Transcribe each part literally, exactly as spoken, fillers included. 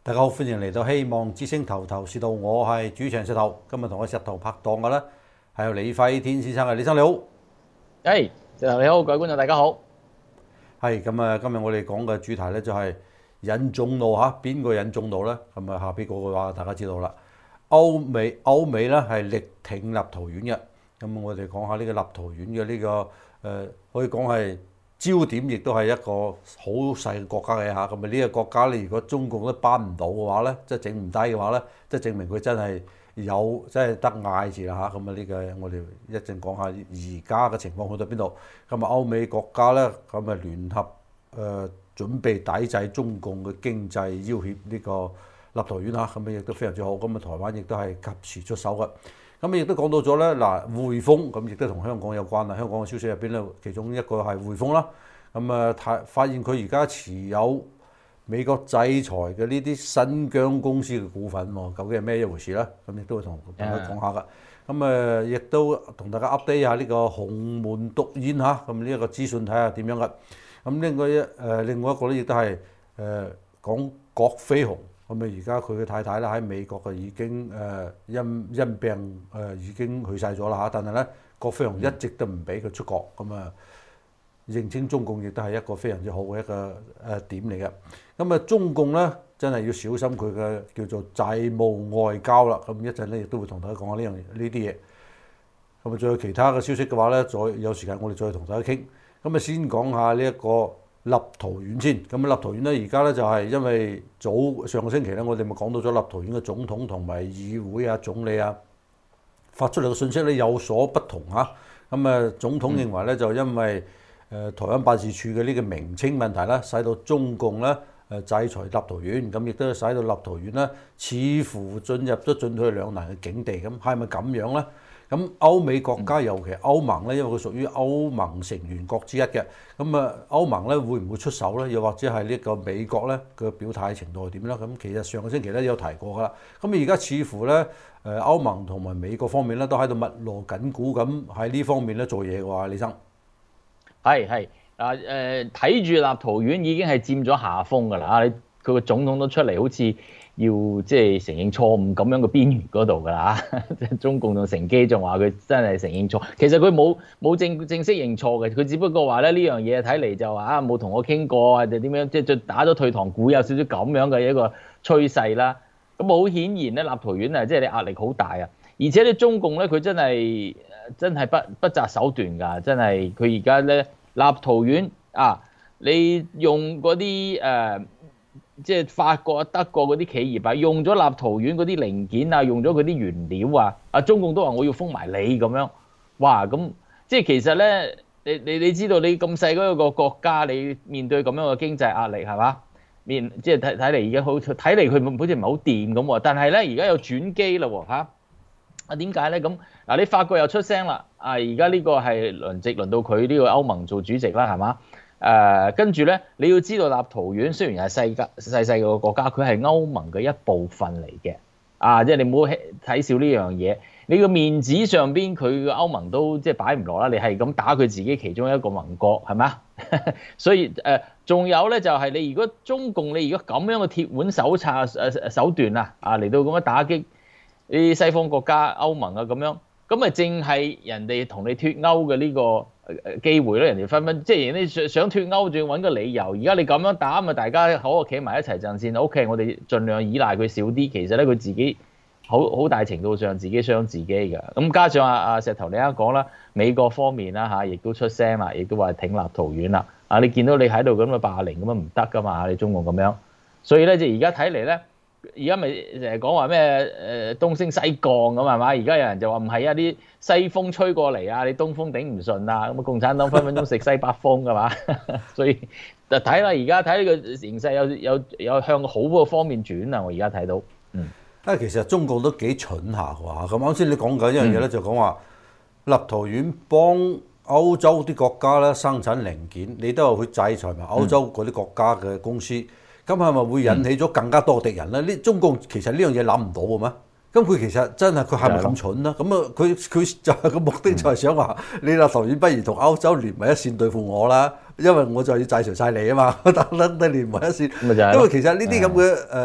大家好，歡迎嚟到希望之星頭頭是道，我係主持人石頭。今日同我石頭拍檔嘅咧係有李輝天先生嘅，李生你好。 誒，石頭你好，各位觀眾大家好。 係咁啊，今日我哋講嘅主題咧就係引眾怒嚇，邊個引眾怒咧？咁啊，下邊嗰句話大家知道啦。歐美歐美咧係力挺立陶宛嘅，咁我哋講下呢個立陶宛嘅呢個誒、呃，可以講係焦點，亦都係一個好細嘅國家嘅嚇。咁啊，呢個國家咧，如果中共都扳唔到嘅話咧，即係整唔低嘅話咧，即係證明佢真係有即係得嗌字啦嚇。咁啊，呢個我哋一陣講下而家嘅情況去到邊度。咁啊，歐美國家咧咁啊聯合誒、呃、準備抵制中共嘅經濟要挾呢個立陶宛嚇，咁啊亦都非常之好。咁啊，台灣亦都係及時出手嘅。咁亦都講到咗咧，嗱匯豐咁亦都同香港有關啦。香港嘅消息入邊咧，其中一個係匯豐啦。咁啊，睇發現佢而家持有美國制裁嘅呢啲新疆公司嘅股份喎，究竟係咩一回事咧？咁亦都會同大家講下㗎。咁啊，亦都同大家 update 下呢個鴻門獨宴嚇，咁呢一個資訊睇下點樣㗎。咁另外一誒另外一個咧，亦都係誒講郭飛鴻。咁啊，而家佢嘅太太咧喺美國嘅已經誒因因病誒已經去世咗啦嚇，但係咧郭飛鴻一直都唔俾佢出國，咁啊認清中共亦都係一個非常之好嘅一個誒點嚟嘅。咁啊，中共咧真係要小心佢嘅叫做債務外交啦。咁一陣咧亦都會同大家講下呢樣呢啲嘢。咁啊，再有其他嘅消息嘅話咧，再有時間我哋再同大家傾。咁啊，先講下呢一個立陶宛先，咁啊立陶宛咧而家咧就係因為早上個星期咧，我哋咪講到咗立陶宛嘅總統同埋議會啊、總理啊發出嚟嘅信息咧有所不同嚇。咁啊總統認為咧就因為誒台灣辦事處嘅呢個名稱問題啦，使到中共咧誒制裁立陶宛，咁亦都使到立陶宛咧似乎進入咗進退兩難嘅境地。咁係咪咁樣咧？咁歐美國家尤其歐盟咧，因為佢屬於歐盟成員國之一嘅，咁啊歐盟咧會唔會出手咧？又或者係呢個美國咧嘅表態程度係點咧？咁其實上個星期咧有提過噶啦。咁而家似乎咧誒歐盟同埋美國方面咧都喺度密鑼緊鼓咁喺呢方面咧做嘢嘅話，李生係係嗱誒，睇住立陶宛已經係佔咗下風㗎啦。你佢個總統都出嚟好似要即係承認錯誤咁樣嘅邊緣嗰度㗎啦，即係中共仲乘機仲話佢真係承認錯，其實佢冇冇正正式認錯嘅，佢只不過話咧呢樣嘢睇嚟就話啊冇同我傾過啊，定點樣即係打咗退堂鼓，有少少咁樣嘅一個趨勢啦。咁好顯然咧，立陶宛啊，即係你壓力好大啊，而且咧中共咧佢真係真係不不擇手段㗎，真係佢而家咧立陶宛啊，你用嗰啲誒。呃即係法國、德國嗰啲企業啊，用咗立陶宛嗰啲零件啊，用咗佢啲原料啊，啊中共都話我要封埋你咁樣，哇咁即係其實咧，你你你知道你咁細嗰個國家，你面對咁樣嘅經濟壓力係嘛？面即係睇睇嚟而家好睇嚟佢好似唔係好掂咁喎，但係咧而家有轉機啦喎嚇，啊點解咧？咁嗱你法國又出聲啦，啊而家呢個係輪值輪到佢呢個歐盟做主席啦係嘛？誒跟住咧，你要知道立陶宛雖然係細家細細個國家，佢係歐盟嘅一部分嚟嘅，啊，即係你唔好睇小呢樣嘢。你個面子上邊，佢個歐盟都即係擺唔落啦。你係咁打佢自己其中一個盟國，係咪啊？所以誒，仲、呃、有咧就係、是、你如果中共你如果咁樣嘅鐵腕手冊誒手段啊，啊嚟到咁樣打擊啲西方國家、歐盟啊咁樣，咁咪淨係人哋同你脫歐嘅呢、這個。誒機會咧，人哋分分即係人哋想脫歐，仲要揾個理由。而家你咁樣打，咪大家好企埋一齊陣線。O K，我哋盡量依賴佢少啲。其實咧，佢自己好好大程度上自己傷自己㗎。咁加上阿阿石頭你啱講啦，美國方面啦嚇，亦都出聲啦，亦都話挺立陶宛啦。啊，你見到你喺度咁嘅霸凌咁樣唔得㗎嘛？你中共咁樣，所以咧就而家睇嚟咧。而家咪成日講話咩誒東升西降咁係嘛？而家有人就話唔係啊，啲西風吹過嚟啊，你東風頂唔順啊，咁啊共產黨分分鐘食西北風㗎嘛，所以就睇啦。而家睇呢個形勢有有有向好個方面轉啊！我而家睇到，嗯， 啊其實中國都幾蠢下㗎。咁啱先你講緊一樣嘢咧，就講話立陶宛幫歐洲啲國家咧生產零件，你都係去制裁埋歐洲嗰啲國家嘅公司。咁係咪會引起咗更加多敵人咧？呢、嗯、中共其實呢樣嘢諗唔到嘅咩？咁佢其實真係佢係咪咁蠢咧？咁啊佢佢就係個目的就係想話、嗯、你立陶宛不如同歐洲連埋一線對付我啦，因為我就要制裁晒你啊嘛，等等你連埋一線。因為其實呢啲咁嘅誒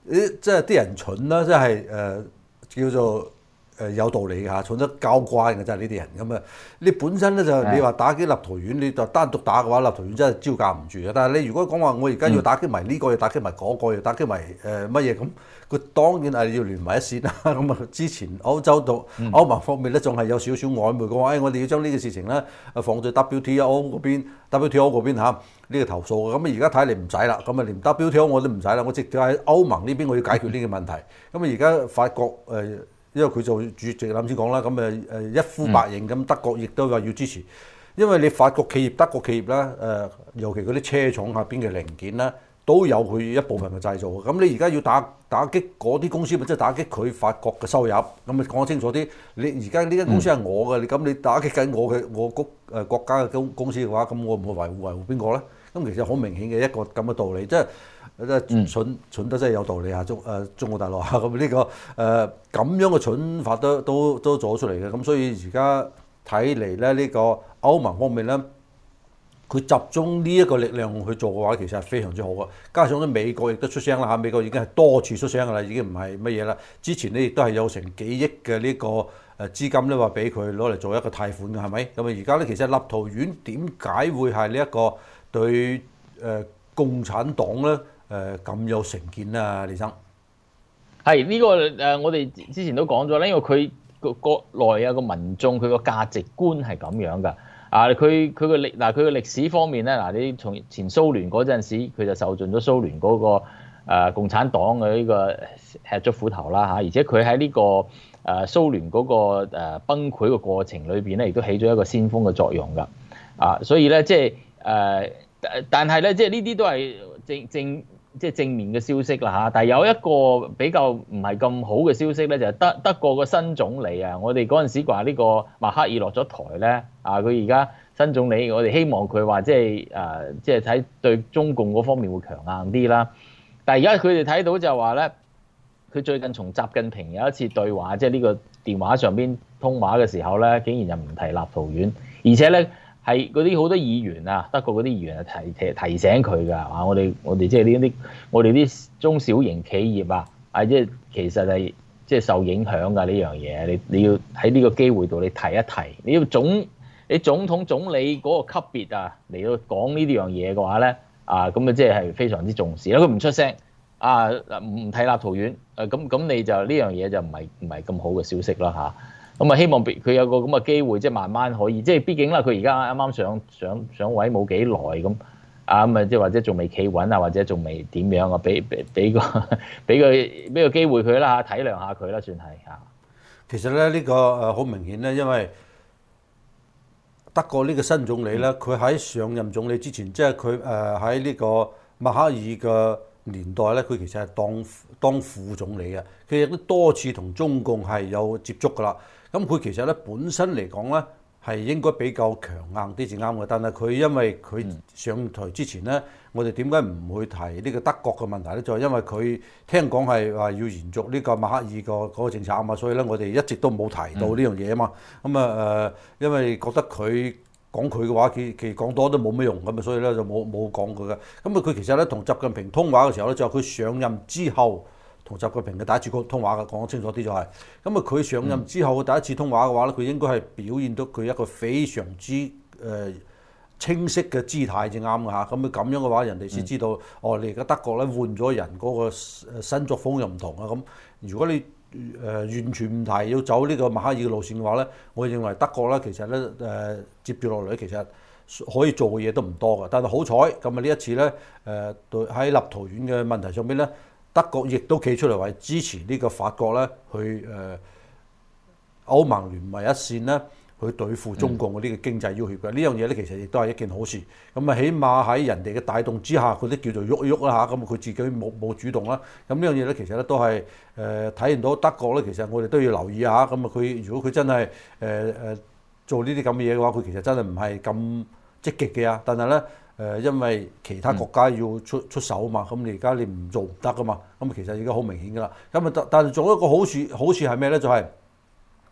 誒即係啲人蠢啦，即係誒叫做。誒有道理㗎，蠢得交關嘅真係呢啲人咁啊！你本身咧就你話打擊立陶宛，你就單獨打嘅話，立陶宛真係招架唔住嘅。但係你如果講話我而家要打擊埋呢個，要打擊埋嗰個，要打擊埋誒乜嘢咁，佢當然係要聯埋一線啦。咁啊，之前歐洲度歐盟方面咧仲係有少少曖昧嘅話，誒我哋要將呢個事情咧放在 W T O 嗰邊 ，W T O 嗰邊嚇呢個投訴嘅。咁啊而家睇嚟唔使啦，咁啊連 W T O 我都唔使啦，我直接喺歐盟呢邊我要解決呢個問題。咁啊而家法國誒。因為佢做主席啱先講啦，咁誒誒一呼百應，咁德國亦都話要支持，因為你法國企業、德國企業咧，誒、呃、尤其嗰啲車廠下邊嘅零件咧，都有佢一部分嘅製造。咁你而家要打打擊嗰啲公司，咪即係打擊佢法國嘅收入。咁啊講清楚啲，你而家呢間公司係我嘅，你咁你打擊緊我嘅我國誒國家嘅公公司嘅話，咁我唔會維護維護邊個咧？咁其實好明顯嘅一個咁嘅道理，即係。即係蠢蠢得真係有道理嚇，中誒中國大陸嚇咁呢個誒咁、呃、樣嘅蠢法都都都做出嚟嘅，咁所以而家睇嚟咧呢個歐盟方面咧，佢集中呢一個力量去做嘅話，其實係非常之好嘅。加上咧美國亦都出聲啦嚇，美國已經係多次出聲㗎啦，已經唔係乜嘢啦。之前咧亦都係有成幾億嘅呢個誒資金咧話俾佢攞嚟做一個貸款嘅，係咪？咁啊而家咧其實立陶宛點解會係呢一個對誒、呃、共產黨咧？誒咁、呃、有成見啊，李生。 係呢、這個誒、呃，我哋之前都講咗啦，因為佢個國內啊個民眾佢個價值觀係咁樣㗎。啊，佢佢個歷嗱佢個歷史方面咧，嗱你從前蘇聯嗰陣時，佢就受盡咗蘇聯嗰、那個、呃、共產黨嘅呢個吃咗苦頭啦嚇，而且佢喺呢個誒、呃、蘇聯嗰個誒崩潰嘅過程裏邊咧，亦都起咗一個先鋒嘅作用㗎。啊，所以咧即係誒，但係咧即係呢啲都係正正。即係正面嘅消息啦嚇，但係有一個比較唔係咁好嘅消息咧，就係德德國個新總理啊，我哋嗰陣時話呢個默克爾落咗台咧，啊佢而家新總理，我哋希望佢話即係誒，即係睇對中共嗰方面會強硬啲啦。但係而家佢哋睇到就話咧，佢最近同習近平有一次對話，即係呢個電話上邊通話嘅時候咧，竟然就唔提立陶宛，而且咧。係嗰啲好多議員啊，德國嗰啲議員係提提提醒佢㗎，啊！我哋我哋即係呢啲我哋啲中小型企業啊，啊即係其實係即係受影響㗎呢樣嘢，你你要喺呢個機會度你提一提，你要總你總統總理嗰個級別啊嚟到講呢啲樣嘢嘅話咧，啊咁啊即係係非常之重視啦。佢唔出聲啊，唔提立陶宛，誒咁咁你就呢樣嘢就唔係唔係咁好嘅消息啦嚇。咁啊，希望佢有個咁嘅機會，即係慢慢可以，即係畢竟啦，佢而家啱啱上上上位冇幾耐咁，啊咁啊，即係或者仲未企穩啊，或者仲未點樣啊，俾俾俾個俾個俾個機會佢啦嚇，體諒下佢啦，算係嚇。 其實咧，呢個誒好明顯咧，因為德國呢個新總理咧，佢喺上任總理之前，即係佢誒喺呢個默克爾嘅年代咧，佢其實係當當副總理嘅，佢亦都多次同中共係有接觸㗎啦。咁佢其實咧本身嚟講咧係應該比較強硬啲至啱嘅，但係佢因為佢上台之前咧，我哋點解唔會提呢個德國嘅問題咧？就係因為佢聽講係話要延續呢個默克爾個嗰個政策啊嘛，所以咧我哋一直都冇提到呢樣嘢啊嘛。咁啊誒，因為覺得佢講佢嘅話，其其講多都冇乜用咁啊，所以咧就冇冇講佢嘅。咁啊，佢其實咧同習近平通話嘅時候咧，就係佢上任之後。同習近平嘅第一次通話嘅講得清楚啲就係、是，咁啊佢上任之後嘅第一次通話嘅話咧，佢應該係表現到佢一個非常之誒、呃、清晰嘅姿態至啱嘅嚇，咁啊咁樣嘅話，人哋先知道、嗯、哦，你而家德國咧換咗人嗰個新作風又唔同啊咁。如果你誒、呃、完全唔提要走呢個默克爾嘅路線嘅話咧，我認為德國咧其實咧誒、呃、接住落嚟其實可以做嘅嘢都唔多嘅，但係好彩咁啊呢一次咧誒對喺立陶宛嘅問題上邊咧。德國亦都企出嚟為支持呢個法國咧，去誒、呃、歐盟聯盟一線咧，去對付中共嗰啲嘅經濟要挾嘅。呢樣嘢咧，其實亦都係一件好事。咁啊，起碼喺人哋嘅帶動之下，佢都叫做喐喐啦嚇。咁佢自己冇冇主動啦。咁呢樣嘢咧，其實咧都係誒體現到德國咧。其實我哋都要留意下。咁啊，佢如果佢真係誒誒做呢啲咁嘅嘢嘅話，佢其實真係唔係咁積極嘅啊。但係咧。誒，因為其他國家要出出手啊嘛，咁你而家你唔做唔得噶嘛，咁其實而家好明顯噶啦。咁啊，但但係仲有一個好處，好處係咩咧？就係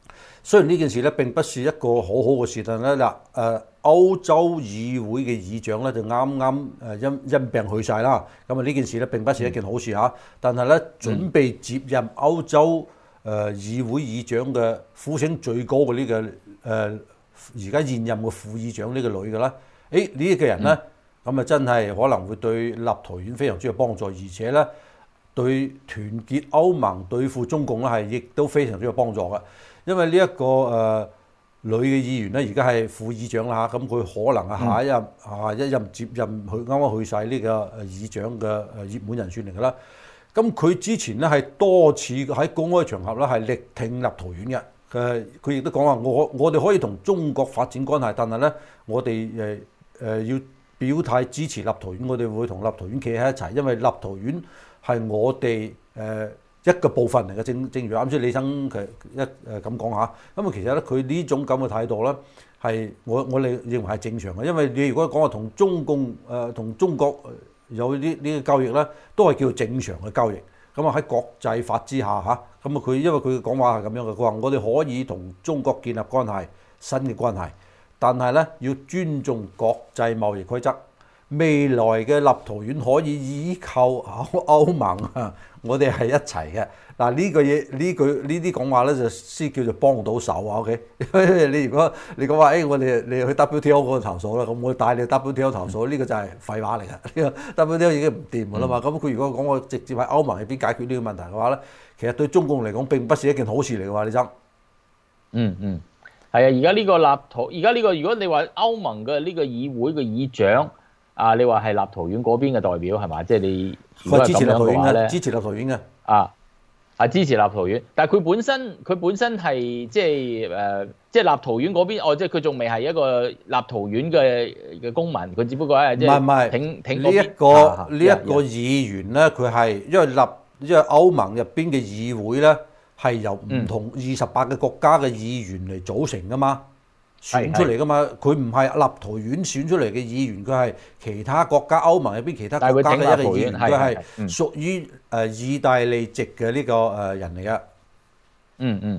雖然呢件事咧並不是一個好好嘅事，但係咧嗱誒歐洲議會嘅議長咧就啱啱誒因因病去世啦。咁啊呢件事咧並不是一件好事嚇，但係咧準備接任歐洲誒議會議長嘅呼聲最高嘅呢、這個誒而家現任嘅副議長呢個女嘅啦，誒呢一個人咧咁啊真係可能會對立陶宛非常之有幫助，而且咧對團結歐盟對付中共咧係亦都非常之有幫助嘅。因為呢、這、一個誒、呃、女嘅議員咧，而家係副議長啦嚇，咁佢可能係下一任、嗯、下一任接任佢啱啱去世呢個誒議長嘅誒熱門人選嚟㗎啦。咁佢之前咧係多次喺公開場合咧係力挺立陶宛嘅。誒佢亦都講話，我我哋可以同中國發展關係，但係咧我哋誒誒要表態支持立陶宛，我哋會同立陶宛企喺一齊，因為立陶宛係我哋誒。呃一個部分嚟嘅，正正如啱先李生佢一誒咁講下，咁啊其實咧佢呢種咁嘅態度咧，係我我哋認為係正常嘅，因為你如果講話同中共誒同、呃、中國有呢呢個交易咧，都係叫做正常嘅交易。咁啊喺國際法之下嚇，咁啊佢因為佢嘅講話係咁樣嘅，佢話我哋可以同中國建立關係新嘅關係，但係咧要尊重國際貿易規則。未來嘅立陶宛可以依靠歐歐盟啊，我哋係一齊嘅。嗱呢個嘢呢句呢啲講話咧就先叫做幫到手啊 ，OK？ 你如果你講話誒，我哋你去 W T O 嗰個投訴啦，咁我帶你 W T O 投訴，呢、嗯、個就係廢話嚟㗎。呢個 W T O 已經唔掂㗎啦嘛。咁佢、嗯、如果講我直接喺歐盟入邊解決呢個問題嘅話咧，其實對中共嚟講並不是一件好事嚟㗎嘛，李生。 嗯嗯，係啊，而家呢個立陶，而家呢個如果你話歐盟嘅呢個議會嘅議長。啊！你話係立陶宛嗰邊嘅代表係嘛？即係你如果係咁樣嘅話咧， 支持立陶宛嘅啊啊支持立陶宛，但係佢本身佢本身係即係誒，即係立陶宛嗰邊哦，即係佢仲未係一個立陶宛嘅嘅公民，佢只不過係即係挺挺呢一個呢一個議員咧，佢係因為立因為歐盟入邊嘅議會咧係由唔同二十八個國家嘅議員嚟組成噶嘛。選出嚟噶嘛？佢唔係立陶宛選出嚟嘅議員，佢係其他國家歐盟入邊其他國家嘅一個議員，佢係屬於誒意大利籍嘅呢個誒人嚟噶。嗯嗯。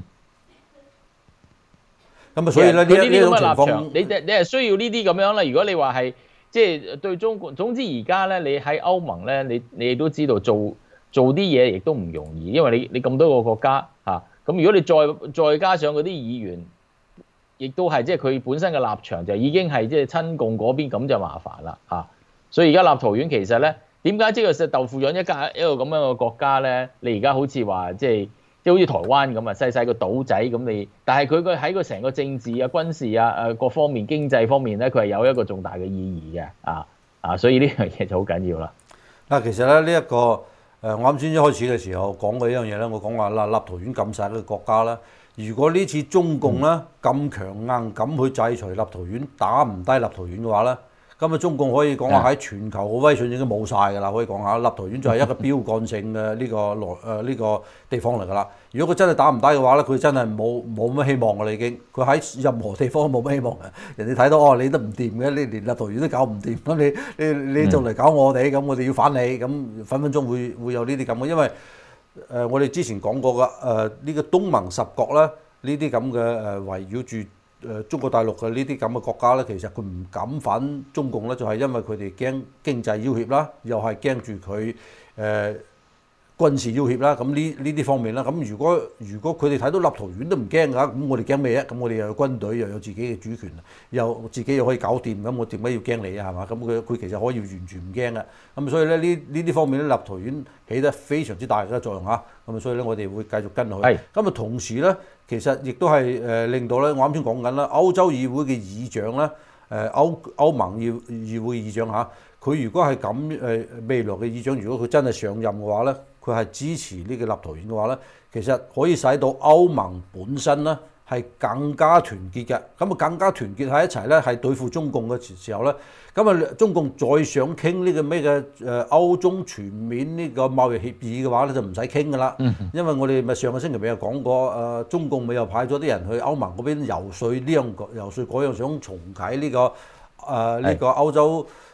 咁啊，所以咧呢呢呢種情況， 你你係需要呢啲咁樣啦。如果你話係即係對中國，總之而家咧，你喺歐盟咧，你你都知道做做啲嘢亦都唔容易，因為你你咁多個國家嚇，咁如果你再再加上嗰啲議員。亦都係即係佢本身嘅立場就已經係即係親共嗰邊，咁就麻煩啦嚇。所以而家立陶宛其實咧，點解即係食豆腐養一家一個咁樣嘅國家咧？你而家好似話即係即係好似台灣咁啊，細細個島仔咁你，但係佢個喺個成個政治啊、軍事啊、誒各方面、經濟方面咧，佢係有一個重大嘅意義嘅啊啊！所以呢樣嘢就好緊要啦。 嗱，其實咧呢一個誒，我啱先一開始嘅時候講過一樣嘢咧，我講話啦，立陶宛咁細嘅國家啦。如果呢次中共咧咁強硬咁去制裁立陶宛，打唔低立陶宛嘅話咧，咁啊中共可以講話喺全球嘅威信已經冇晒㗎啦。可以講下，立陶宛就係一個標桿性嘅呢個來誒呢個地方嚟㗎啦。如果佢真係打唔低嘅話咧，佢真係冇冇乜希望㗎啦已經。佢喺任何地方都冇乜希望嘅。人哋睇到哦，你都唔掂嘅，你連立陶宛都搞唔掂，咁你你你仲嚟搞我哋，咁我哋要反你，咁分分鐘會會有呢啲咁嘅，因為。誒、呃，我哋之前講過嘅誒呢個東盟十國咧，呢啲咁嘅誒圍繞住誒中國大陸嘅呢啲咁嘅國家咧，其實佢唔敢反中共咧，就係、是、因為佢哋驚經濟要挾啦，又係驚住佢誒軍事要挾啦。咁呢呢啲方面啦，咁如果如果佢哋睇到立陶宛都唔驚㗎，咁我哋驚咩啊？咁我哋又有軍隊，又有自己嘅主權，又自己又可以搞掂，咁我點解要驚你啊？係嘛？咁佢佢其實可以完全唔驚嘅。咁所以咧呢呢啲方面咧，立陶宛起得非常之大嘅作用嚇。咁所以咧我哋會繼續跟落去。咁啊同時咧，其實亦都係誒令到咧，我啱先講緊啦，歐洲議會嘅議長咧，誒歐歐盟議議會議長嚇，佢如果係咁誒未來嘅議長，如果佢真係上任嘅話咧，佢係支持呢個立陶宛嘅話咧，其實可以使到歐盟本身咧係更加團結嘅。咁啊更加團結喺一齊咧，係對付中共嘅時候咧，咁啊中共再想傾呢個咩嘅誒歐中全面呢個貿易協議嘅話咧，就唔使傾噶啦。因為我哋咪上個星期咪有講過誒、呃，中共咪又派咗啲人去歐盟嗰邊遊說呢樣遊說嗰樣，想重啟呢、這個誒呢、呃這個歐洲。誒、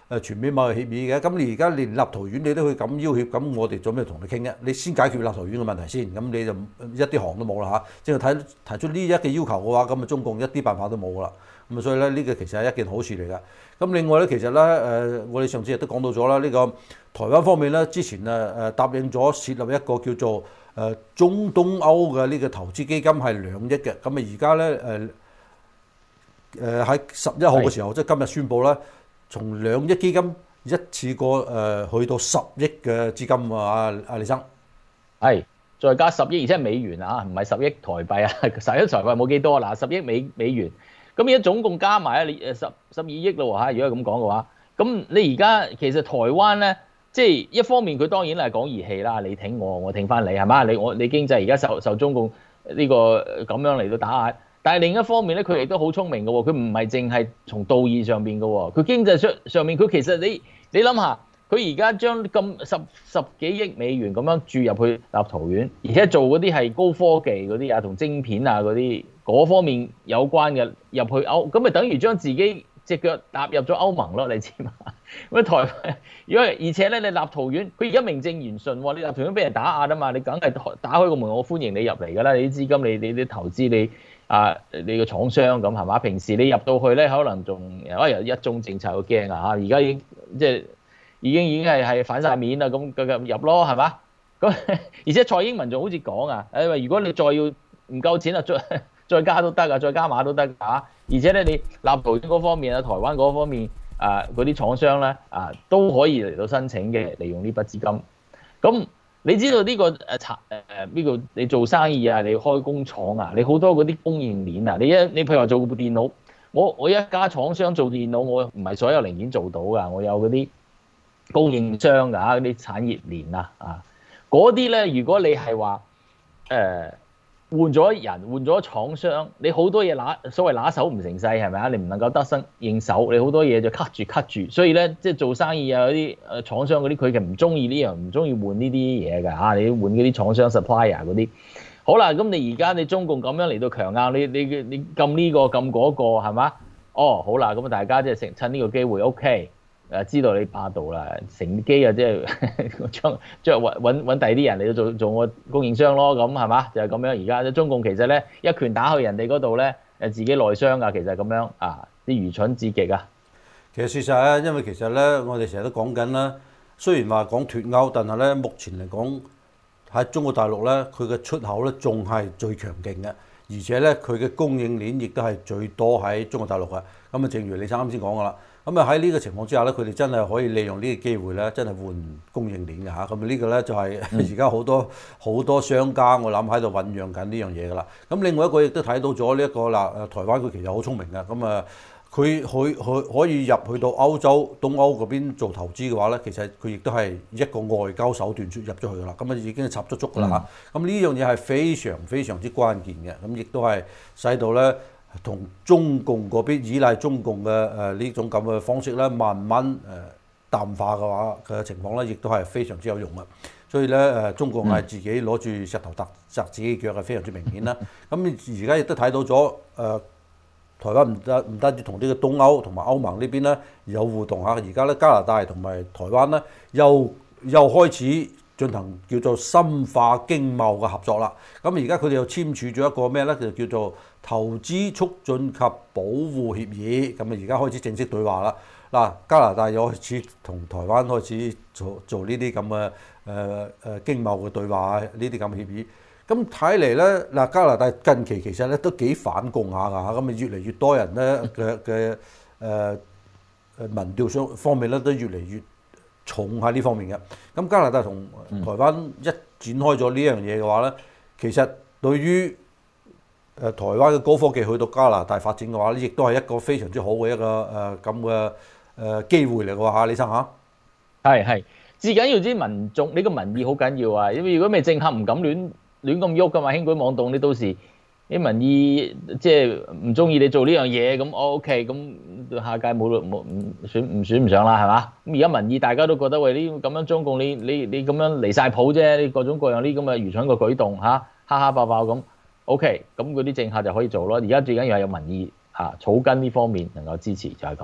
誒全面貿易協議嘅。咁你而家連立陶宛你都去咁要挾，咁我哋做咩同你傾啫？你先解決立陶宛嘅問題先，咁你就一啲行都冇啦嚇。即係睇提出呢一嘅要求嘅話，咁啊中共一啲辦法都冇噶啦。咁啊所以咧呢個其實係一件好事嚟㗎。咁另外咧其實咧誒我哋上次亦都講到咗啦，呢個台灣方面咧之前誒誒答應咗設立一個叫做誒中東歐嘅呢個投資基金係兩億嘅。咁啊而家咧誒。誒喺十一號嘅時候，即係今日宣布啦，從兩億基金一次過誒、呃、去到十億嘅資金啊！阿李生係再加十億，而且係美元啊，唔係十億台幣啊，十億台幣冇幾多嗱，十億美美元。咁而家總共加埋啊，你誒十十二億咯嚇。如果係咁講嘅話，咁你而家其實台灣咧，即係一方面佢當然係講義氣啦，你挺我，我挺翻你係嘛？你我你經濟而家受受中共呢個咁樣嚟到打壓。但係另一方面咧，佢亦都好聰明嘅喎，佢唔係淨係從道義上邊嘅喎，佢經濟上上面佢其實你你諗下，佢而家將咁十十幾億美元咁樣注入去立陶宛，而且做嗰啲係高科技嗰啲啊，同晶片啊嗰啲嗰方面有關嘅入去歐，咁咪等於將自己隻腳踏入咗歐盟咯，你知嘛？咁台如果而且咧，你立陶宛佢而家名正言順喎，你立陶宛俾人打壓啊嘛，你梗係打開個門，我歡迎你入嚟㗎啦，你啲資金你你啲投資你。啊！你個廠商咁係嘛？平時你入到去咧，可能仲可能一中政策好驚啊嚇！而家已經即係已經已經係係反晒面啦，咁繼續入咯係嘛？咁而且蔡英文仲好似講啊，誒如果你再要唔夠錢啊，再再加都得啊，再加碼都得嚇。而且咧，你立陶宛嗰方面啊，台灣嗰方面啊，嗰啲廠商咧啊，都可以嚟到申請嘅，利用呢筆資金。咁你知道呢個誒產誒呢個你做生意啊，你開工廠啊，你好多嗰啲供應鏈啊，你一你譬如話做部電腦，我我一家廠商做電腦，我唔係所有零件做到㗎，我有嗰啲供應商㗎，嗰啲產業鏈啊啊，嗰啲咧，如果你係話誒換咗人，換咗廠商，你好多嘢拿所謂拿手唔成勢係咪啊？你唔能夠得心應手，你好多嘢就 cut 住 cut 住，所以咧即係做生意啊嗰啲誒廠商嗰啲，佢其實唔中意呢樣，唔中意換呢啲嘢㗎嚇。你換嗰啲廠商 supplier 嗰啲，好啦，咁你而家你中共咁樣嚟到強硬，你你你禁呢個禁嗰個係嘛？哦，好啦，咁大家即係趁趁呢個機會 OK。誒知道你霸道啦，乘機啊，即係將將揾揾揾第二啲人嚟到做做我供應商咯，咁係嘛？就係咁樣。而家中共其實咧一拳打去人哋嗰度咧，誒自己內傷啊，其實係咁樣啊，啲愚蠢至極啊！ 其實事實咧，因為其實咧，我哋成日都講緊啦，雖然話講脫歐，但係咧目前嚟講喺中國大陸咧，佢嘅出口咧仲係最強勁嘅，而且咧佢嘅供應鏈亦都係最多喺中國大陸嘅。咁啊，正如你啱先講噶啦。咁啊喺呢個情況之下咧，佢哋真係可以利用呢個機會咧，真係換供應鏈嘅嚇。咁啊呢個咧就係而家好多好多商家我諗喺度醖釀緊呢樣嘢噶啦。咁另外一個亦都睇到咗呢一個啦，誒台灣佢其實好聰明嘅。咁啊佢佢佢可以入去到歐洲東歐嗰邊做投資嘅話咧，其實佢亦都係一個外交手段入咗去噶啦。咁啊已經插足足噶啦嚇。咁呢樣嘢係非常非常之關鍵嘅。咁亦都係使到咧。同中共嗰邊依賴中共嘅誒呢種咁嘅方式咧，慢慢誒淡化嘅話嘅情況咧，亦都係非常之有用嘅。所以咧誒，中共係自己攞住石頭砸砸自己腳係非常之明顯啦。咁而家亦都睇到咗誒、呃，台灣唔得唔單止同呢個東歐同埋歐盟呢邊咧有互動嚇，而家咧加拿大同埋台灣咧又又開始進行叫做深化經貿嘅合作啦。咁而家佢哋又簽署咗一個咩咧？就叫做投資促進及保護協議。咁啊，而家開始正式對話啦。嗱，加拿大又開始同台灣開始做做呢啲咁嘅誒誒經貿嘅對話，呢啲咁嘅協議。咁睇嚟咧，嗱加拿大近期其實咧都幾反共下㗎，咁啊越嚟越多人咧嘅嘅誒誒民調上方面咧都越嚟越重喺呢方面嘅。咁加拿大同台灣一展開咗呢樣嘢嘅話咧，其實對於誒台灣嘅高科技去到加拿大發展嘅話咧，亦都係一個非常之好嘅一個誒咁嘅誒機會嚟嘅喎嚇，李生嚇。 係係，至緊要啲民眾，你個民意好緊要啊！因為如果咪政客唔敢亂亂咁喐噶嘛，輕舉妄動，你到時啲民意即係唔中意你做呢樣嘢，咁我 OK，咁下屆冇冇唔選唔選唔上啦，係嘛？咁而家民意大家都覺得喂，呢咁樣中共你你你咁樣離晒譜啫，你各種各樣呢咁嘅愚蠢嘅舉動嚇，哈哈爆爆咁 OK，咁嗰啲政客就可以做咯。而家最緊要係有民意嚇草根呢方面能夠支持，就係咁樣。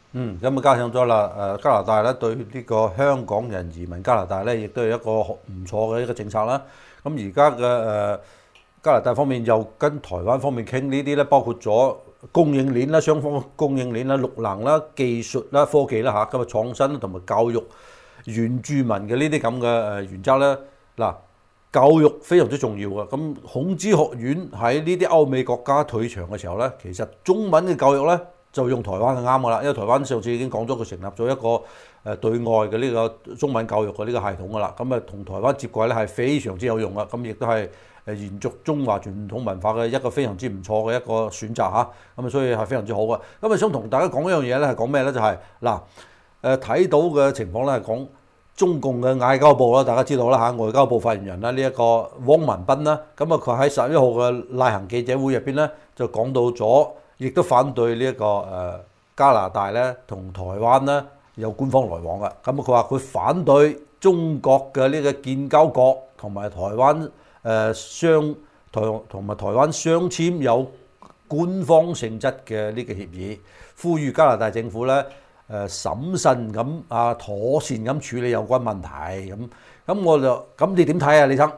嗯，咁啊加上咗啦，誒加拿大咧對呢個香港人移民加拿大咧，亦都係一個唔錯嘅一個政策啦。咁而家嘅誒加拿大方面又跟台灣方面傾呢啲咧，包括咗供應鏈啦、雙方供應鏈啦、綠能啦、技術啦、科技啦嚇，咁啊創新同埋教育原住民嘅呢啲咁嘅誒原則咧，嗱教育非常之重要嘅。咁孔子學院喺呢啲歐美國家退場嘅時候咧，其實中文嘅教育咧，就用台灣係啱㗎啦，因為台灣上次已經講咗佢成立咗一個誒對外嘅呢個中文教育嘅呢個系統㗎啦，咁啊同台灣接軌咧係非常之有用㗎，咁亦都係誒延續中華傳統文化嘅一個非常之唔錯嘅一個選擇嚇，咁啊所以係非常之好嘅。咁啊想同大家講一樣嘢咧，係講咩咧？就係嗱誒睇到嘅情況咧係講中共嘅外交部啦，大家知道啦嚇，外交部發言人啦呢一個汪文斌啦，咁啊佢喺十一號嘅例行記者會入邊咧就講到咗。亦都反對呢、這、一個誒、呃、加拿大咧同台灣咧有官方來往嘅，咁佢話佢反對中國嘅呢個建交國同埋台灣誒、呃、雙台同埋台灣雙簽有官方性質嘅呢個協議，呼籲加拿大政府咧誒、呃、審慎咁啊妥善咁處理有關問題，咁咁我就咁你點睇啊，李生？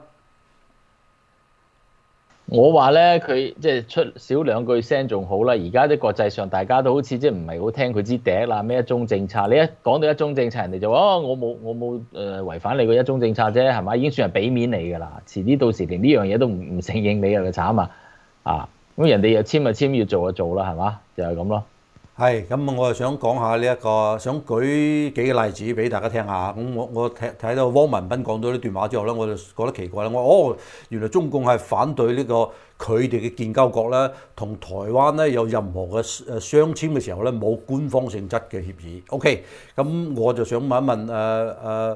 我話咧，佢即係出少兩句聲仲好啦。而家啲國際上大家都好似即係唔係好聽佢支笛啦，咩一中政策？你一講到一中政策，人哋就話哦，我冇我冇誒違反你個一中政策啫，係咪？已經算係俾面你㗎啦。遲啲到時連呢樣嘢都唔唔承認你，又就慘啊！啊，咁人哋又簽就簽，要做就做啦，係嘛？就係咁咯。 係，咁我就想講下呢、這、一個，想舉幾個例子俾大家聽下。咁我我睇睇到汪文斌講到呢段話之後咧，我就覺得奇怪啦。我哦，原來中共係反對呢、這個佢哋嘅建交國咧，同台灣咧有任何嘅誒雙簽嘅時候咧，冇官方性質嘅協議。OK，咁我就想問一問誒誒、呃呃、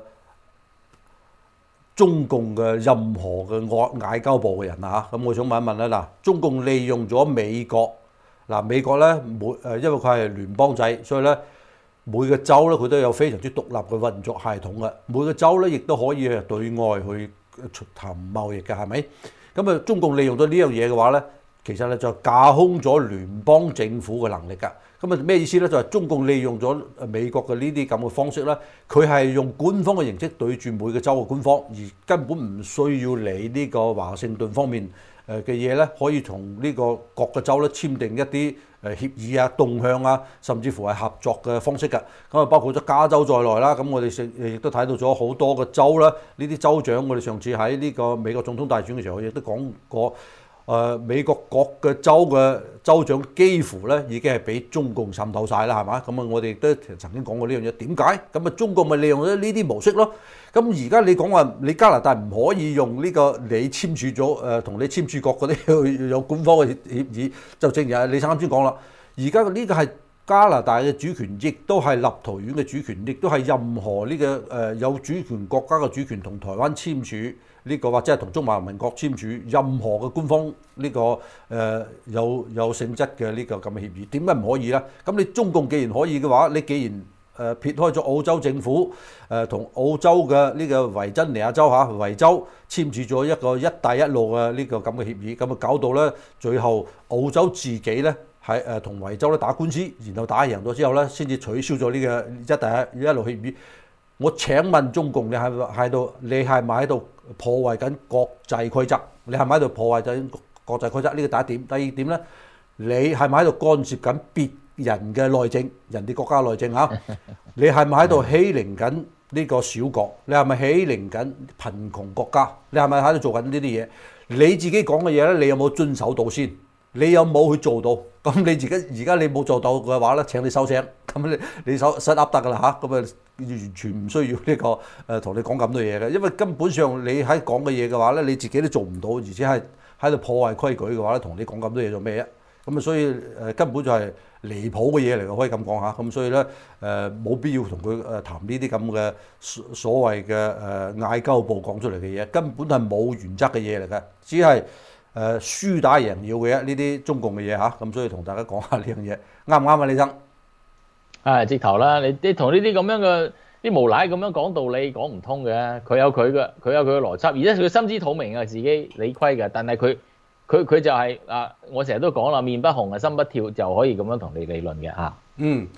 中共嘅任何嘅外外交部嘅人啊嚇，咁我想問一問啦，嗱，中共利用咗美國。嗱，美國咧每誒，因為佢係聯邦制，所以咧每個州咧佢都有非常之獨立嘅運作系統嘅。每個州咧亦都可以係對外去談貿易嘅，係咪？咁啊，中共利用咗呢樣嘢嘅話咧，其實咧就架空咗聯邦政府嘅能力㗎。咁啊咩意思咧？就係中共利用咗美國嘅呢啲咁嘅方式咧，佢係用官方嘅形式對住每個州嘅官方，而根本唔需要理呢個華盛頓方面。誒嘅嘢咧，可以同呢個各個州咧簽訂一啲誒協議啊、動向啊，甚至乎係合作嘅方式㗎。咁啊，包括咗加州在內啦。咁我哋亦都睇到咗好多個州啦。呢啲州長，我哋上次喺呢個美國總統大選嘅時候，亦都講過。誒、呃、美國各個州嘅州長幾乎咧已經係俾中共滲透晒啦，係嘛？咁啊，我哋都曾經講過呢樣嘢。點解？咁啊，中國咪利用咗呢啲模式咯。咁而家你講話你加拿大唔可以用呢、這個你簽署咗誒同你簽署國嗰啲有官方嘅協議，就正如你啱先講啦。而家呢個係加拿大嘅主權，亦都係立陶宛嘅主權，亦都係任何呢、這個誒、呃、有主權國家嘅主權同台灣簽署。呢、這個或者係同中華民國簽署任何嘅官方呢、這個誒、呃、有有性質嘅呢個咁嘅協議，點解唔可以咧？咁你中共既然可以嘅話，你既然誒、呃、撇開咗澳洲政府誒同、呃、澳洲嘅呢個維珍尼亞州嚇維州簽署咗一個一帶一路嘅呢個咁嘅協議，咁啊搞到咧最後澳洲自己咧喺誒同維州咧打官司，然後打贏咗之後咧，先至取消咗呢個一帶一路協議。我請問中共，你係咪喺度？你係咪喺度破壞緊國際規則？你係咪喺度破壞緊國際規則？呢個第一點。第二點咧，你係咪喺度干涉緊別人嘅內政？人哋國家內政嚇？你係咪喺度欺凌緊呢個小國？你係咪欺凌緊貧窮國家？你係咪喺度做緊呢啲嘢？你自己講嘅嘢咧，你有冇遵守到先？你有冇去做到？咁你自己而家你冇做到嘅話咧，請你收聲。咁你你收收噏得㗎啦嚇。咁啊完全唔需要呢、這個誒同、呃、你講咁多嘢嘅，因為根本上你喺講嘅嘢嘅話咧，你自己都做唔到，而且係喺度破壞規矩嘅話咧，同你講咁多嘢做咩啊？咁啊，所以誒、呃、根本就係離譜嘅嘢嚟嘅，可以咁講下。咁所以咧誒冇必要同佢誒談呢啲咁嘅所所謂嘅誒外交部講出嚟嘅嘢，根本係冇原則嘅嘢嚟嘅，只係誒輸打贏要嘅呢啲中共嘅嘢嚇。咁所以同大家講下呢樣嘢啱唔啱啊，李生？ 啊，直頭啦！你你同呢啲咁樣嘅啲無賴咁樣講道理講唔通嘅，佢有佢嘅，佢有佢嘅邏輯，而且佢心知肚明啊，自己理虧嘅。但係佢佢佢就係、是、啊，我成日都講啦，面不紅啊心不跳，就可以咁樣同你理論嘅嚇。 嗯，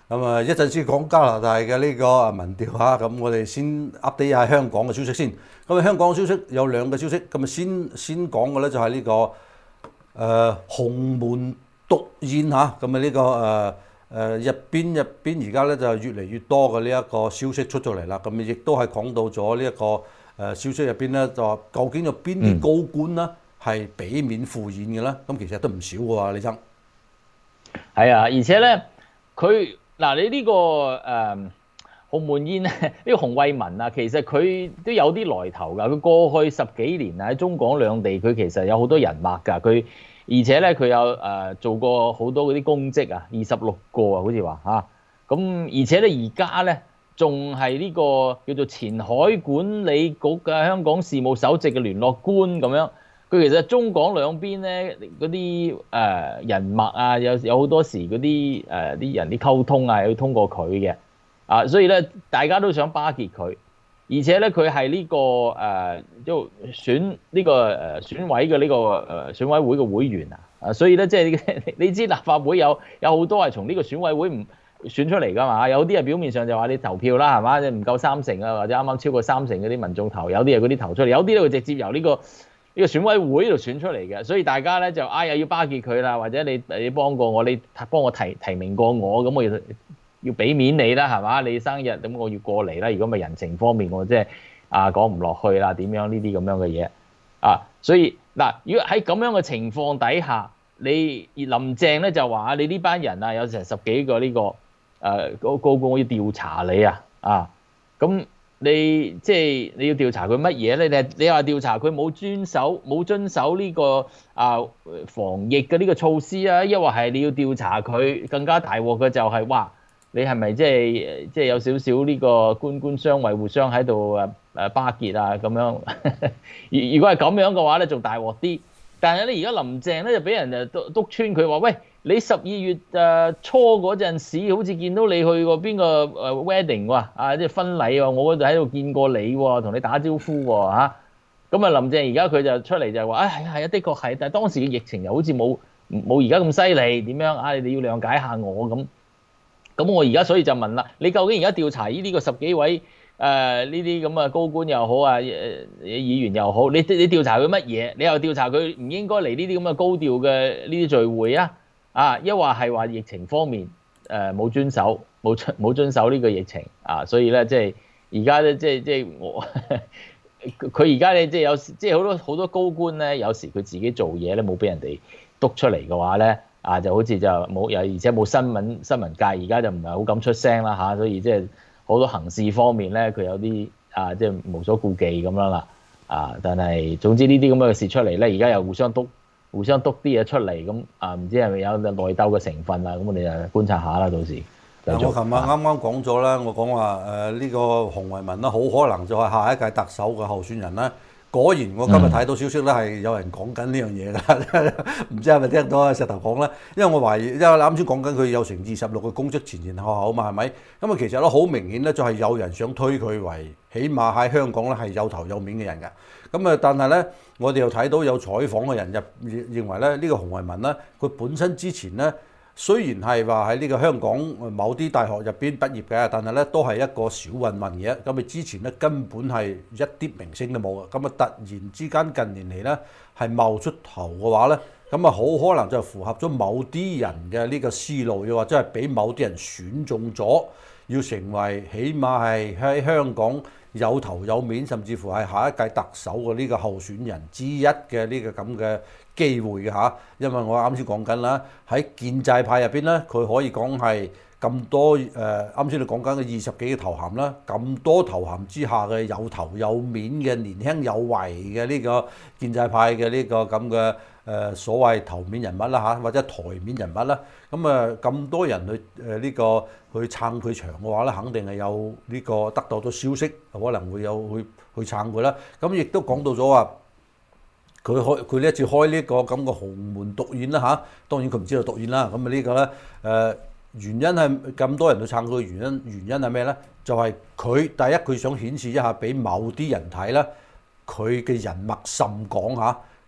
咁啊，一陣先講加拿大嘅呢個民調嚇，咁我哋先 update 下香港嘅消息先。咁啊，香港消息有兩個消息，咁啊先先講嘅咧就係呢、這個誒、呃、鴻門獨宴嚇，咁啊呢個誒誒入邊入邊而家咧就越嚟越多嘅呢一個消息出咗嚟啦，咁亦都係講到咗呢一個誒消息入邊咧就話究竟有邊啲高官啦係俾面赴宴嘅咧？咁其實都唔少嘅喎，李生。 係啊，而且咧佢。嗱，你呢、這個誒鴻門宴咧，呢、這個洪為民啊，其實佢都有啲來頭㗎。佢過去十幾年啊，喺中港兩地，佢其實有好多人脈㗎。佢而且咧，佢有誒、呃、做過好多嗰啲公職啊，二十六個啊，好似話嚇。咁而且咧，而家咧仲係呢個叫做前海管理局嘅香港事務首席嘅聯絡官咁樣。佢其實中港兩邊咧嗰啲誒人脈啊，有有好多時嗰啲誒啲人啲溝通啊，要通過佢嘅啊，所以咧大家都想巴結佢，而且咧佢係呢個誒即係選呢個誒選委嘅呢個誒選委會嘅會員啊，啊，所以咧即係你知立法會有有好多係從呢個選委會唔選出嚟㗎嘛，有啲係表面上就話你投票啦係嘛，即係唔夠三成啊，或者啱啱超過三成嗰啲民眾投，有啲係嗰啲投出嚟，有啲咧會直接由呢個。呢個選委會度選出嚟嘅，所以大家咧就啊又要巴結佢啦，或者你你幫過我，你幫我提提名過我，咁我要要俾面你啦，係嘛？你生日咁我要過嚟啦，如果咪人情方面我即係啊講唔落去啦，點樣呢啲咁樣嘅嘢啊？所以嗱，如果喺咁樣嘅情況底下，你林鄭咧就話你呢班人啊有成十幾個呢個誒高高官，我要調查你啊啊咁。你即係你要調查佢乜嘢咧？你你話調查佢冇遵守冇遵守呢個啊防疫嘅呢個措施啊，抑或係你要調查佢更加大鑊嘅就係哇，你係咪即係即係有少少呢個官官相衛互相喺度誒誒巴結啊咁樣？如如果係咁樣嘅話咧，仲大鑊啲。但係咧，而家林鄭咧就俾人誒督督穿佢話喂。你十二月誒初嗰陣時，好似見到你去過邊個誒 wedding 喎，啊即係婚禮喎，我嗰度喺度見過你喎，同你打招呼喎嚇。咁啊，林鄭而家佢就出嚟就話，啊係係啊，的確係，但係當時嘅疫情又好似冇冇而家咁犀利，點樣啊？你要諒解下我咁。咁我而家所以就問啦，你究竟而家調查呢啲個十幾位誒呢啲咁嘅高官又好啊，誒議員又好，你你調查佢乜嘢？你又調查佢唔應該嚟呢啲咁嘅高調嘅呢啲聚會啊？啊，一話係話疫情方面誒冇、呃、遵守，冇冇遵守呢個疫情啊，所以咧即係而家咧即係即係我佢而家咧即係有時即係好多好多高官咧，有時佢自己做嘢咧冇俾人哋督出嚟嘅話咧啊，就好似就冇又而且冇新聞新聞界而家就唔係好敢出聲啦嚇、啊，所以即係好多行事方面咧佢有啲啊即係無所顧忌咁樣啦啊，但係總之呢啲咁嘅事出嚟咧，而家又互相督。互相督啲嘢出嚟咁啊，唔知係咪有內鬥嘅成分啊？咁我哋就觀察下啦，到時。 我琴日啱啱講咗啦，我講話誒呢個洪為民啦，好可能就係下一屆特首嘅候選人啦。果然我今日睇到消息咧，係有人講緊呢樣嘢㗎，唔知係咪聽到啊石頭講咧？因為我懷疑，因為啱先講緊佢有成二十六個公職前前後後嘛，係咪？咁啊，其實咧好明顯咧，就係有人想推佢為，起碼喺香港咧係有頭有面嘅人㗎。咁啊，但係咧，我哋又睇到有採訪嘅人入認為咧，呢個洪為民咧，佢本身之前咧。雖然係話喺呢個香港某啲大學入邊畢業嘅，但係咧都係一個小混混嘅。咁佢之前咧根本係一啲明星都冇嘅。咁啊突然之間近年嚟咧係冒出頭嘅話咧，咁啊好可能就符合咗某啲人嘅呢個思路，又或者係俾某啲人選中咗，要成為起碼係喺香港有頭有面，甚至乎係下一屆特首嘅呢個候選人之一嘅呢個咁嘅機會嘅嚇。因為我啱先講緊啦，喺建制派入邊咧，佢可以講係咁多誒，啱先你講緊嘅二十幾個頭銜啦，咁多頭銜之下嘅有頭有面嘅年輕有為嘅呢個建制派嘅呢個咁嘅誒所謂頭面人物啦嚇，或者台面人物啦，咁啊咁多人去誒呢個去撐佢場嘅話咧，肯定係有呢個得到咗消息，可能會有去去撐佢啦。咁亦都講到咗話，佢開佢呢一次開呢個咁嘅鴻門獨宴啦嚇，當然佢唔知道獨宴啦。咁啊呢個咧誒原因係咁多人去撐佢嘅原因，原因係咩咧？就係佢第一佢想顯示一下俾某啲人睇啦，佢嘅人脈甚廣嚇。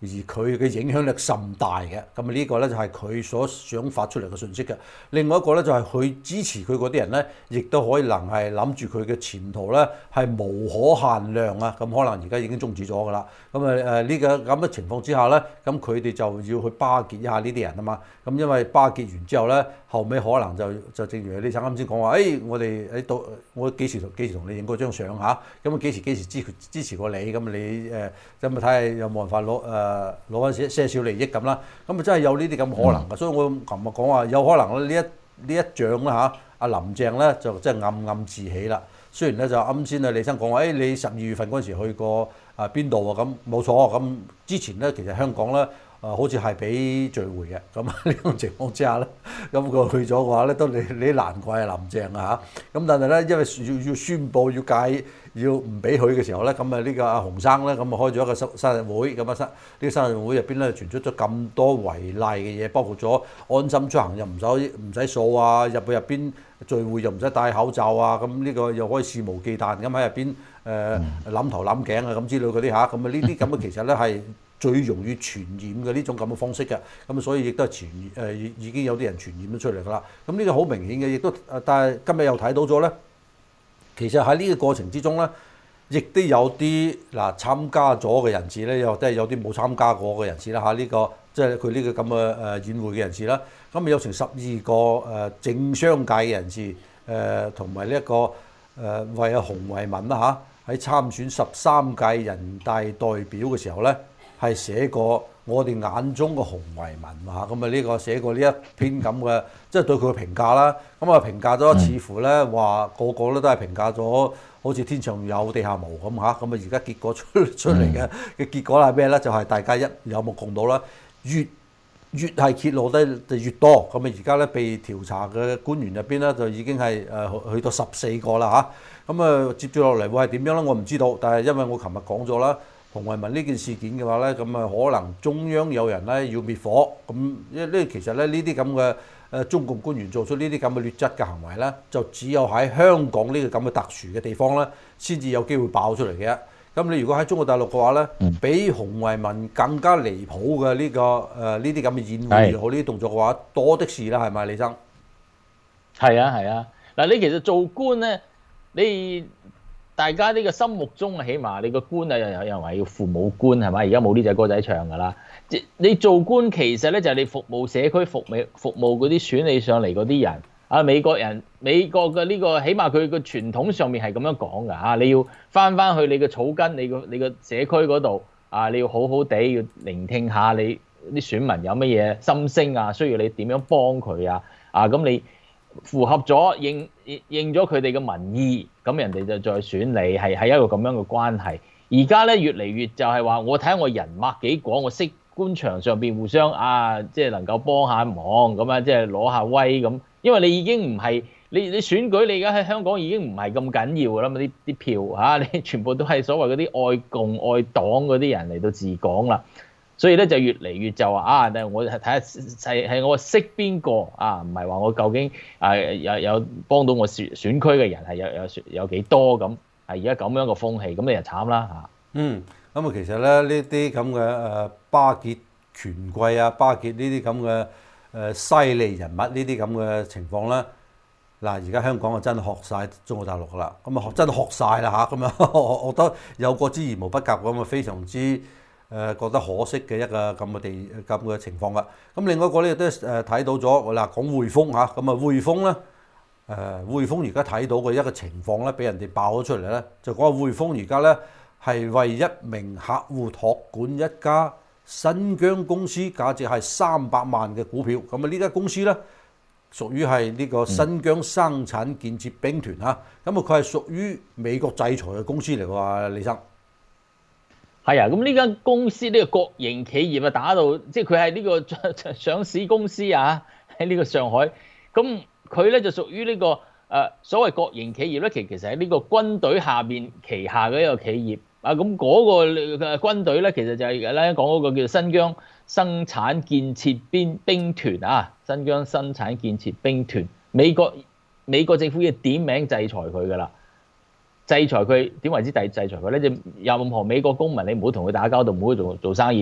而佢嘅影響力甚大嘅。咁啊呢個咧就係佢所想發出嚟嘅信息嘅。另外一個咧就係佢支持佢嗰啲人咧，亦都可以能係諗住佢嘅前途咧係無可限量啊！咁可能而家已經終止咗㗎啦。咁啊誒呢個咁嘅情況之下咧，咁佢哋就要去巴結一下呢啲人啊嘛。咁因為巴結完之後咧，後尾可能就就正如李生啱先講話，誒、哎、我哋喺度，我幾時同幾時同你影過張相嚇？咁啊幾時幾時支支持過你？咁你誒咁啊睇下有冇辦法攞誒攞翻些些少利益咁啦。咁啊真係有呢啲咁可能嘅，嗯、所以我琴日講話有可能咧呢一呢一仗啦嚇，阿林鄭咧就真係暗暗自喜啦。雖然咧就啱先啊李生講話，誒、哎、你十二月份嗰陣時去過啊邊度啊？咁冇錯，咁之前咧其實香港咧。啊，好似係俾聚會嘅，咁呢種情況之下咧，咁佢去咗嘅話咧，都你你難怪係林鄭啊嚇。咁但係咧，因為要要宣佈要戒要唔俾佢嘅時候咧，咁啊呢個阿洪生咧，咁啊開咗一個生生日會，咁啊生呢個生日會入邊咧傳出咗咁多違例嘅嘢，包括咗安心出行又唔使唔使掃啊，入去入邊聚會又唔使戴口罩啊，咁呢個又可以肆無忌憚咁喺入邊誒攬頭攬頸啊咁之類嗰啲嚇，咁啊呢啲咁嘅其實咧係最容易傳染嘅呢種咁嘅方式嘅，咁所以亦都係傳誒、呃、已經有啲人傳染咗出嚟㗎啦。咁呢個好明顯嘅，亦都但係今日又睇到咗咧，其實喺呢個過程之中咧，亦都有啲嗱參加咗嘅人士咧，又都係有啲冇參加過嘅人士啦嚇。呢、這個即係佢呢個咁嘅誒宴會嘅人士啦，咁有成十二個誒政商界嘅人士誒同埋呢一個誒、呃、為阿洪為民啦嚇喺參選十三屆人大代表嘅時候咧。係寫過我哋眼中嘅洪為民嚇，咁啊呢個寫過呢一篇咁嘅，即係對佢嘅評價啦。咁啊評價咗，似乎咧話個個咧都係評價咗，好似天上有地下無咁嚇。咁啊而家結果出出嚟嘅嘅結果係咩咧？就係、是、大家一有目共睹啦，越越係揭露得就越多。咁啊而家咧被調查嘅官員入邊咧就已經係誒去到十四個啦嚇。咁啊接住落嚟會係點樣咧？我唔知道，但係因為我琴日講咗啦。洪為民呢件事件嘅話咧，咁啊可能中央有人咧要滅火，咁呢呢其實咧呢啲咁嘅誒中共官員做出呢啲咁嘅劣質嘅行為咧，就只有喺香港呢個咁嘅特殊嘅地方咧，先至有機會爆出嚟嘅。咁你如果喺中國大陸嘅話咧，比洪為民更加離譜嘅呢、這個誒呢啲咁嘅宴會又好呢啲動作嘅話，多的是啦，係咪李生？ 係啊係啊，嗱你其實做官咧，你。大家呢個心目中啊，起碼你個官啊，又有人話要父母官係咪？而家冇呢隻歌仔唱㗎啦。即你做官其實咧就係你服務社區、服務服務嗰啲選你上嚟嗰啲人啊。美國人美國嘅呢個起碼佢個傳統上面係咁樣講㗎嚇。你要翻翻去你嘅草根，你個你個社區嗰度啊，你要好好地要聆聽下你啲選民有乜嘢心聲啊，需要你點樣幫佢啊啊咁你。符合咗應應咗佢哋嘅民意，咁人哋就再選你，係係一個咁樣嘅關係。而家咧越嚟越就係話，我睇下我人脈幾廣，我識官場上邊互相啊，即係能夠幫下忙咁啊，即係攞下威咁。因為你已經唔係你你選舉，你而家喺香港已經唔係咁緊要㗎啦嘛，啲啲票嚇、啊、你全部都係所謂嗰啲愛共愛黨嗰啲人嚟到治港啦。所以咧就越嚟越就話啊，但係我睇下係係我識邊個啊，唔係話我究竟啊有有幫到我選選區嘅人係有有有幾多咁，係而家咁樣嘅風氣，咁你就慘啦嚇。嗯， 咁啊其實咧呢啲咁嘅誒巴結權貴啊，巴結呢啲咁嘅誒犀利人物呢啲咁嘅情況咧，嗱而家香港啊真係學晒中國大陸噶啦，咁啊學真係學晒啦嚇，咁樣我覺得有過之而無不及咁啊，非常之〜誒覺得可惜嘅一個咁嘅地咁嘅情況㗎。咁另外一個咧都誒睇到咗嗱，講匯豐嚇，咁啊匯豐咧誒匯豐而家睇到嘅一個情況咧，俾人哋爆咗出嚟咧，就講匯豐而家咧係為一名客戶託管一家新疆公司，價值係三百萬嘅股票。咁啊呢間公司咧屬於係呢個新疆生產建設兵團嚇，咁啊佢係屬於美國制裁嘅公司嚟㗎，李生。 係啊，咁呢間公司呢、呢個國營企業啊，打到即係佢係呢個上市公司啊，喺呢個上海，咁佢咧就屬於呢、呢個誒、呃、所謂國營企業咧，其其實喺呢個軍隊下邊旗下嘅一個企業啊，咁嗰個嘅軍隊咧，其實就係咧講嗰個叫新疆生產建設兵兵團啊，新疆生產建設兵團，美國美國政府要點名制裁佢㗎啦。制裁佢點為之制制裁佢咧？就任何美國公民，你唔好同佢打交道，唔好做做生意。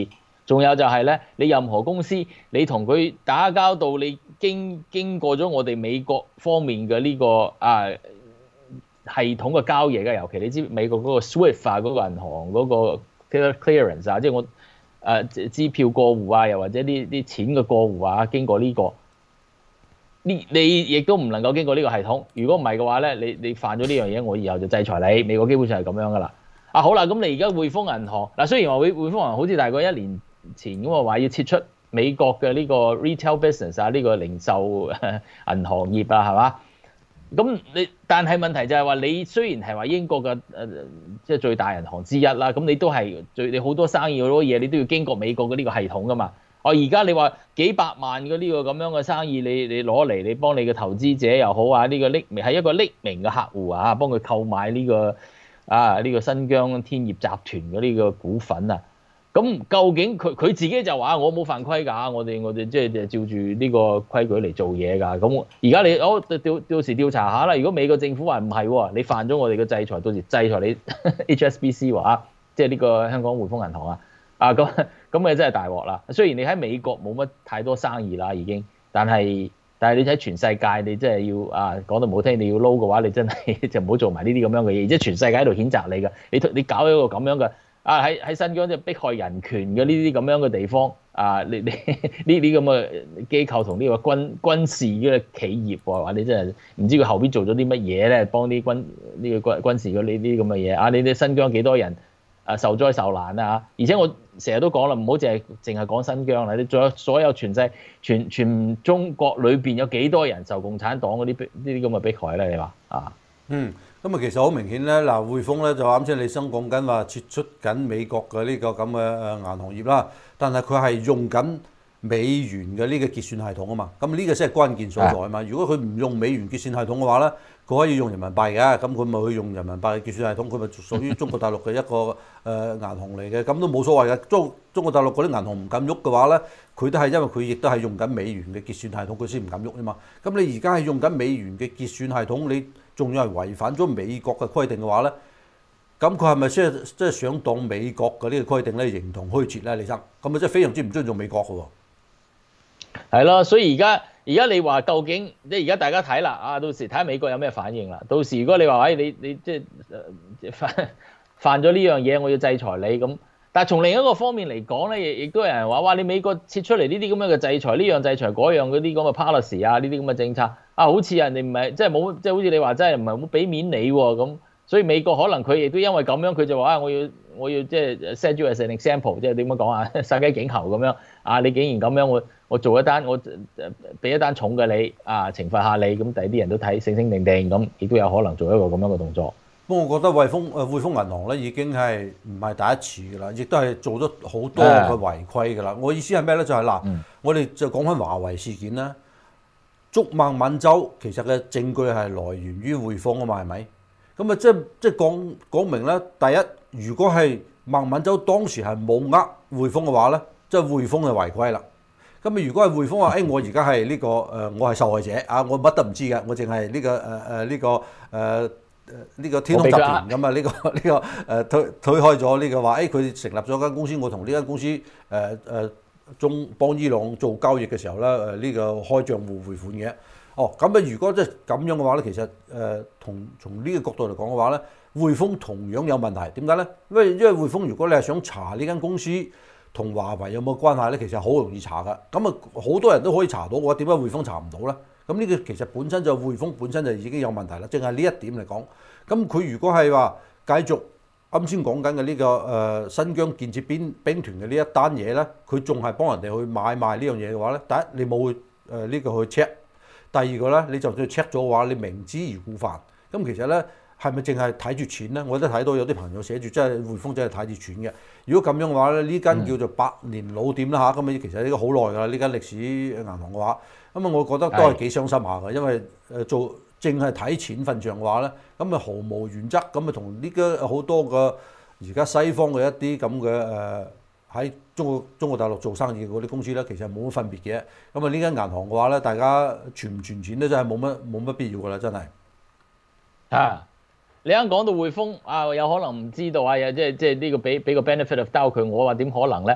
仲有就係咧，你任何公司你同佢打交道，你經經過咗我哋美國方面嘅呢、這個啊系統嘅交易嘅，尤其你知美國嗰個 Swift 啊嗰、那個銀行嗰個 clearance 啊，即係我誒、啊、支票過戶啊，又或者啲啲錢嘅過戶啊，經過呢、這個。呢你亦都唔能夠經過呢個系統，如果唔係嘅話咧，你你犯咗呢樣嘢，我以後就制裁你。美國基本上係咁樣噶啦。啊好啦，咁你而家匯豐銀行嗱，雖然話匯匯豐銀行好似大概一年前咁啊話要撤出美國嘅呢個 retail business 啊，呢個零售銀行業啊，係嘛？咁你但係問題就係話，你雖然係話英國嘅誒即係最大銀行之一啦，咁你都係最你好多生意好多嘢，你都要經過美國嘅呢個系統噶嘛。哦，而家你話幾百萬嘅呢個咁樣嘅生意，你你攞嚟，你幫你嘅投資者又好啊，呢、這個匿名係一個匿名嘅客戶啊，幫佢購買呢、這個啊呢、這個新疆天業集團嘅呢個股份啊，咁究竟佢佢自己就話我冇犯規㗎，我哋我哋即係照住呢個規矩嚟做嘢㗎。咁而家你我到到時調查下啦，如果美國政府話唔係喎，你犯咗我哋嘅制裁，到時制裁你 H S B C 話，即係呢個香港匯豐銀行啊。啊咁咁咪真係大鑊啦！雖然你喺美國冇乜太多生意啦，已經，但係但係你睇全世界，你真係要啊講到唔好聽，你要撈嘅話，你真係就唔好做埋呢啲咁樣嘅嘢，而且全世界喺度譴責你㗎。你你搞一個咁樣嘅啊喺喺新疆即係迫害人權嘅呢啲咁樣嘅地方啊，你你呢啲咁嘅機構同呢個軍軍事嘅企業喎，話你真係唔知佢後邊做咗啲乜嘢咧，幫啲軍呢、這個軍軍事嘅呢啲咁嘅嘢啊！你哋新疆幾多人？啊受災受難啊！而且我成日都講啦，唔好淨係淨係講新疆啦，你仲有所有全世全全中國裏邊有幾多人受共產黨嗰啲呢啲咁嘅迫害咧？你話啊？ 嗯，咁啊其實好明顯咧，嗱匯豐咧就啱先李生講緊話撤出緊美國嘅呢個咁嘅誒銀行業啦，但係佢係用緊美元嘅呢個結算系統啊嘛，咁呢個先係關鍵所在啊嘛。如果佢唔用美元結算系統嘅話咧，佢可以用人民幣嘅，咁佢咪去用人民幣嘅結算系統，佢咪屬於中國大陸嘅一個誒、呃、銀行嚟嘅，咁都冇所謂嘅。中中國大陸嗰啲銀行唔敢喐嘅話咧，佢都係因為佢亦都係用緊美元嘅結算系統，佢先唔敢喐啊嘛。咁你而家係用緊美元嘅結算系統，你仲要係違反咗美國嘅規定嘅話咧，咁佢係咪即係即係想當美國嘅呢個規定咧形同虛設咧？李生，咁咪即係非常之唔尊重美國嘅喎。 係咯，所以而家而家你話究竟即係而家大家睇啦，啊到時睇下美國有咩反應啦。到時如果你話喂你你即係、呃、犯犯咗呢樣嘢，我要制裁你咁。但係從另一個方面嚟講咧，亦亦都有人話哇，你美國撤出嚟呢啲咁樣嘅制裁，呢樣制裁嗰樣嗰啲咁嘅 policy 啊，呢啲咁嘅政策啊，好似人哋唔係即係冇即係好似你話真係唔係好俾面你喎咁。所以美國可能佢亦都因為咁樣，佢就話啊，我要我要即係 set you as an example，即係點樣講啊？殺雞儆猴咁樣啊！你竟然咁樣，我我做一單，我俾一單重嘅你啊，懲罰下你，咁第啲人都睇醒醒定定咁，亦都有可能做一個咁樣嘅動作。 不過我覺得匯豐誒匯豐銀行咧已經係唔係第一次㗎啦，亦都係做咗好多嘅違規㗎啦。我意思係咩咧？就係、是、嗱，嗯、我哋就講翻華為事件啦。祝孟晚舟其實嘅證據係來源於匯豐啊嘛，係咪？咁啊，即係即係講講明咧。第一，如果係孟晚舟當時係冇呃匯豐嘅話咧，即係匯豐就違規啦。咁啊，如果係匯豐話，誒、哎、我而家係呢個誒、呃，我係受害者啊，我乜都唔知嘅，我淨係呢個誒誒呢個誒誒呢個天空集團咁啊，呢、這個呢、這個誒、呃、推推開咗呢個話，誒、哎、佢成立咗間公司，我同呢間公司誒誒中幫伊朗做交易嘅時候咧，誒、呃、呢、這個開帳戶匯款嘅。哦，咁啊，如果即係咁樣嘅話咧，其實誒、呃、同從呢個角度嚟講嘅話咧，匯豐同樣有問題。點解咧？因為因為匯豐如果你係想查呢間公司同華為有冇關係咧，其實好容易查㗎。咁啊，好多人都可以查到嘅話，點解匯豐查唔到咧？咁呢個其實本身就匯豐本身就已經有問題啦。淨係呢一點嚟講，咁佢如果係話繼續啱先講緊嘅呢個誒、呃、新疆建設兵兵團嘅呢一單嘢咧，佢仲係幫人哋去買賣呢樣嘢嘅話咧，第一你冇誒呢個去 check。第二個咧，你就算 check 咗嘅話，你明知而故犯。咁其實咧，係咪淨係睇住錢咧？我都睇到有啲朋友寫住，即係匯豐真係睇住錢嘅。如果咁樣嘅話咧，呢間叫做百年老店啦嚇，咁啊其實呢個好耐㗎啦，呢間歷史銀行嘅話，咁啊我覺得都係幾傷心下嘅，因為誒做淨係睇錢份上嘅話咧，咁啊毫無原則，咁啊同呢個好多個而家西方嘅一啲咁嘅誒喺中國中國大陸做生意嗰啲公司咧，其實冇乜分別嘅。咁啊呢間銀行嘅話咧，大家存唔存錢咧，真係冇乜冇乜必要㗎啦，真係。 啊，你啱講到匯豐啊，有可能唔知道啊，又即係即係呢個俾俾個 benefit of doubt 佢，我話點可能咧？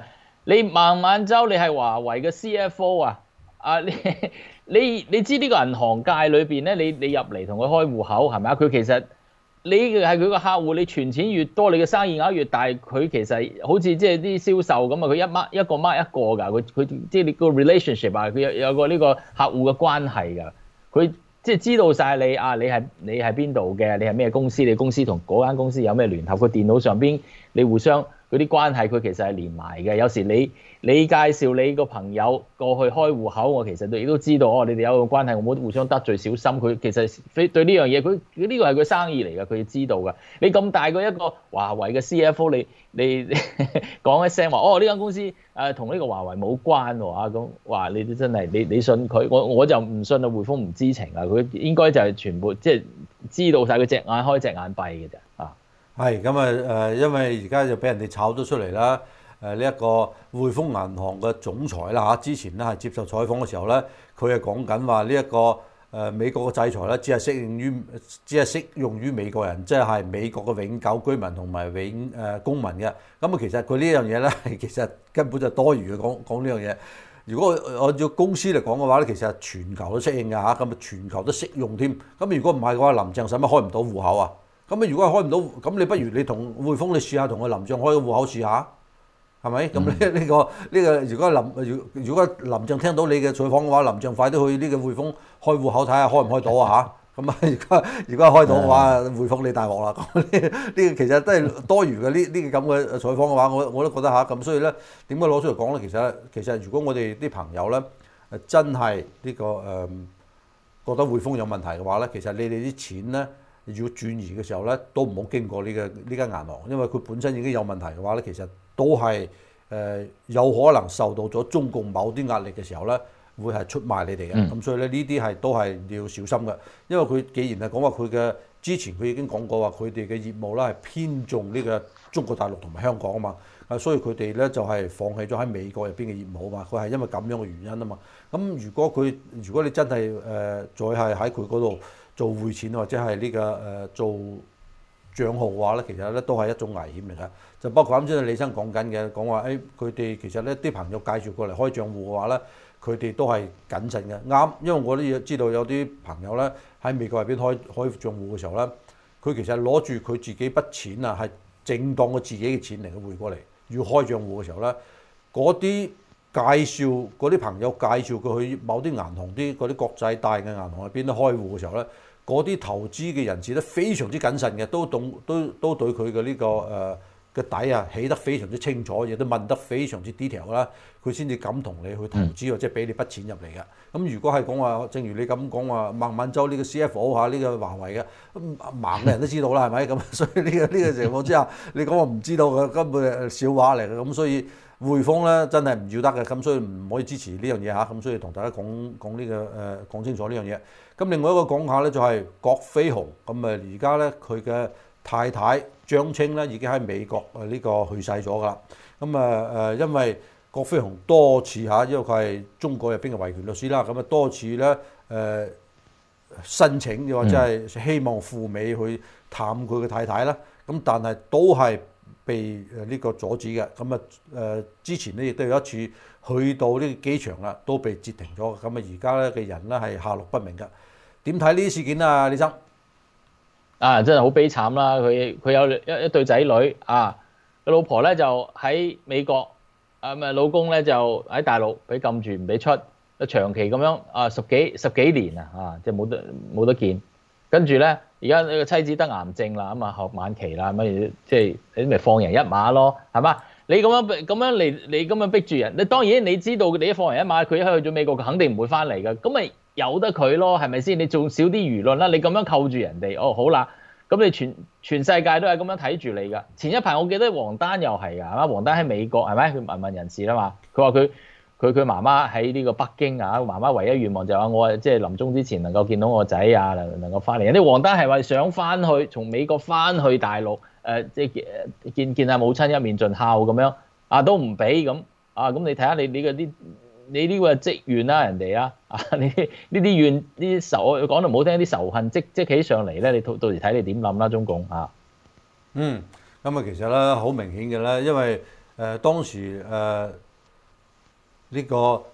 你孟晚舟你係華為嘅 C F O 啊，啊你你你知呢個銀行界裏邊咧，你你入嚟同佢開戶口係咪啊？佢其實你係佢個客戶，你存錢越多，你嘅生意額越大，佢其實好似即係啲銷售咁啊，佢一 mark 一個 mark 一個㗎，佢佢即係你個 relationship 啊，佢有有個呢個客戶嘅關係㗎，佢即係知道晒你啊，你係你係邊度嘅，你係咩公司，你公司同嗰間公司有咩聯合，佢電腦上邊你互相嗰啲關係，佢其實係連埋嘅。有時你你介紹你個朋友過去開戶口，我其實亦都知道哦，你哋有個關係，我冇互相得罪，小心佢其實對呢樣嘢，佢呢個係佢生意嚟㗎，佢知道㗎。你咁大個一個華為嘅 C F O， 你你講一聲話哦，呢間公司誒同呢個華為冇關喎啊，咁話你都真係你你信佢，我我就唔信啊，匯豐唔知情啊，佢應該就係全部即係知道晒，佢隻眼開隻眼閉嘅啫啊。 係咁啊誒，因為而家就俾人哋炒咗出嚟啦。誒呢一個匯豐銀行嘅總裁啦嚇，之前咧係接受採訪嘅時候咧，佢係講緊話呢一個誒、呃、美國嘅制裁咧，只係適用於只係適用於美國人，即係美國嘅永久居民同埋永誒、呃、公民嘅。咁啊，其實佢呢樣嘢咧，其實根本就多餘嘅講講呢樣嘢。如果按照公司嚟講嘅話咧，其實係全球都適應嘅嚇，咁啊全球都適用添。咁如果唔係嘅話，林鄭使乜開唔到戶口啊？咁啊，如果係開唔到，咁你不如你同匯豐你試下同個林鄭開個戶口試下。係咪？咁呢呢個呢、呢個如果林如如果林鄭聽到你嘅採訪嘅話，林鄭快啲去呢個匯豐開戶口睇下開唔開到啊嚇！咁啊，如果如果開到嘅話，匯豐你大鑊啦！咁呢呢個其實都係多餘嘅呢呢個咁嘅採訪嘅話，我我都覺得嚇咁，所以咧點解攞出嚟講咧？其實其實如果我哋啲朋友咧誒真係呢、呢個誒、呃、覺得匯豐有問題嘅話咧，其實你哋啲錢咧要轉移嘅時候咧，都唔好經過呢、呢個呢間銀行，因為佢本身已經有問題嘅話咧，其實都係誒、呃、有可能受到咗中共某啲壓力嘅時候咧，會係出賣你哋嘅。咁、嗯、所以咧呢啲係都係要小心嘅，因為佢既然係講話佢嘅之前佢已經講過話佢哋嘅業務咧係偏重呢個中國大陸同埋香港啊嘛，啊所以佢哋咧就係、是、放棄咗喺美國入邊嘅業務啊嘛，佢係因為咁樣嘅原因啊嘛。咁如果佢如果你真係誒、呃、再係喺佢嗰度做匯錢或者係呢、這個誒、呃、做帳號嘅話咧，其實咧都係一種危險嚟㗎。就包括啱先李生講緊嘅，講話誒佢哋其實咧啲朋友介紹過嚟開帳戶嘅話咧，佢哋都係謹慎嘅。啱，因為我都知道有啲朋友咧喺美國入邊開開帳戶嘅時候咧，佢其實攞住佢自己筆錢啊，係正當佢自己嘅錢嚟嘅匯過嚟，要開帳戶嘅時候咧，嗰啲介紹嗰啲朋友介紹佢去某啲銀行啲嗰啲國際大嘅銀行入邊咧開戶嘅時候咧，嗰啲投資嘅人士咧非常之謹慎嘅，都懂都都對佢嘅呢個誒。呃個底啊起得非常之清楚，亦都問得非常之 detail 啦，佢先至敢同你去投資或者俾你筆錢入嚟嘅。咁如果係講話，正如你咁講話，孟晚舟呢個 C F O 嚇呢個華為嘅，盲嘅人都知道啦，係咪？咁所以呢個呢個情況之下，你講話唔知道嘅根本係笑話嚟嘅。咁所以匯豐咧真係唔要得嘅，咁所以唔可以支持呢樣嘢嚇。咁所以同大家講講呢個誒講清楚呢樣嘢。咁另外一個講下咧就係郭飛鴻，咁啊而家咧佢嘅太太張青咧已經喺美國誒呢個去世咗㗎啦。咁啊誒，因為郭飛鴻多次嚇，因為佢係中國入邊嘅維權律師啦，咁啊多次咧誒、呃、申請，又或者係希望赴美去探佢嘅太太啦。咁但係都係被誒呢個阻止嘅。咁啊誒之前咧亦都有一次去到呢個機場啦，都被截停咗。咁啊而家咧嘅人咧係下落不明㗎。點睇呢啲事件啊，李生？ 啊，真係好悲慘啦！佢佢有一一對仔女啊，個老婆咧就喺美國，啊咪老公咧就喺大陸俾禁住唔俾出，長期咁樣啊十幾十幾年啊，啊即係冇得冇得見。跟住咧，而家呢個妻子得癌症啦，咁啊後晚期啦，咁即係你咪放人一馬咯，係嘛？你咁樣咁樣嚟，你咁樣逼住人，你當然你知道你一放人一馬，佢一去咗美國，佢肯定唔會翻嚟㗎。咁咪由得佢咯，係咪先？你做少啲輿論啦，你咁樣扣住人哋，哦好啦，咁你全全世界都係咁樣睇住你㗎。前一排我記得黃丹又係㗎，係嘛？黃丹喺美國係咪？佢民運人士啦嘛，佢話佢佢佢媽媽喺呢個北京啊，媽媽唯一願望就係話我即係臨終之前能夠見到我仔啊，能能夠翻嚟。人哋黃丹係話想翻去，從美國翻去大陸。誒即係見見下母親一面盡孝咁樣啊，都唔俾咁啊！咁你睇下你你嗰啲你呢個積怨啦，人哋啊啊你呢啲怨呢啲仇，講得唔好聽啲仇恨積積起上嚟咧，你到到時睇你點諗啦，中共啊。嗯， 咁啊其實咧好明顯嘅咧，因為誒、呃、當時誒、呃、 呢個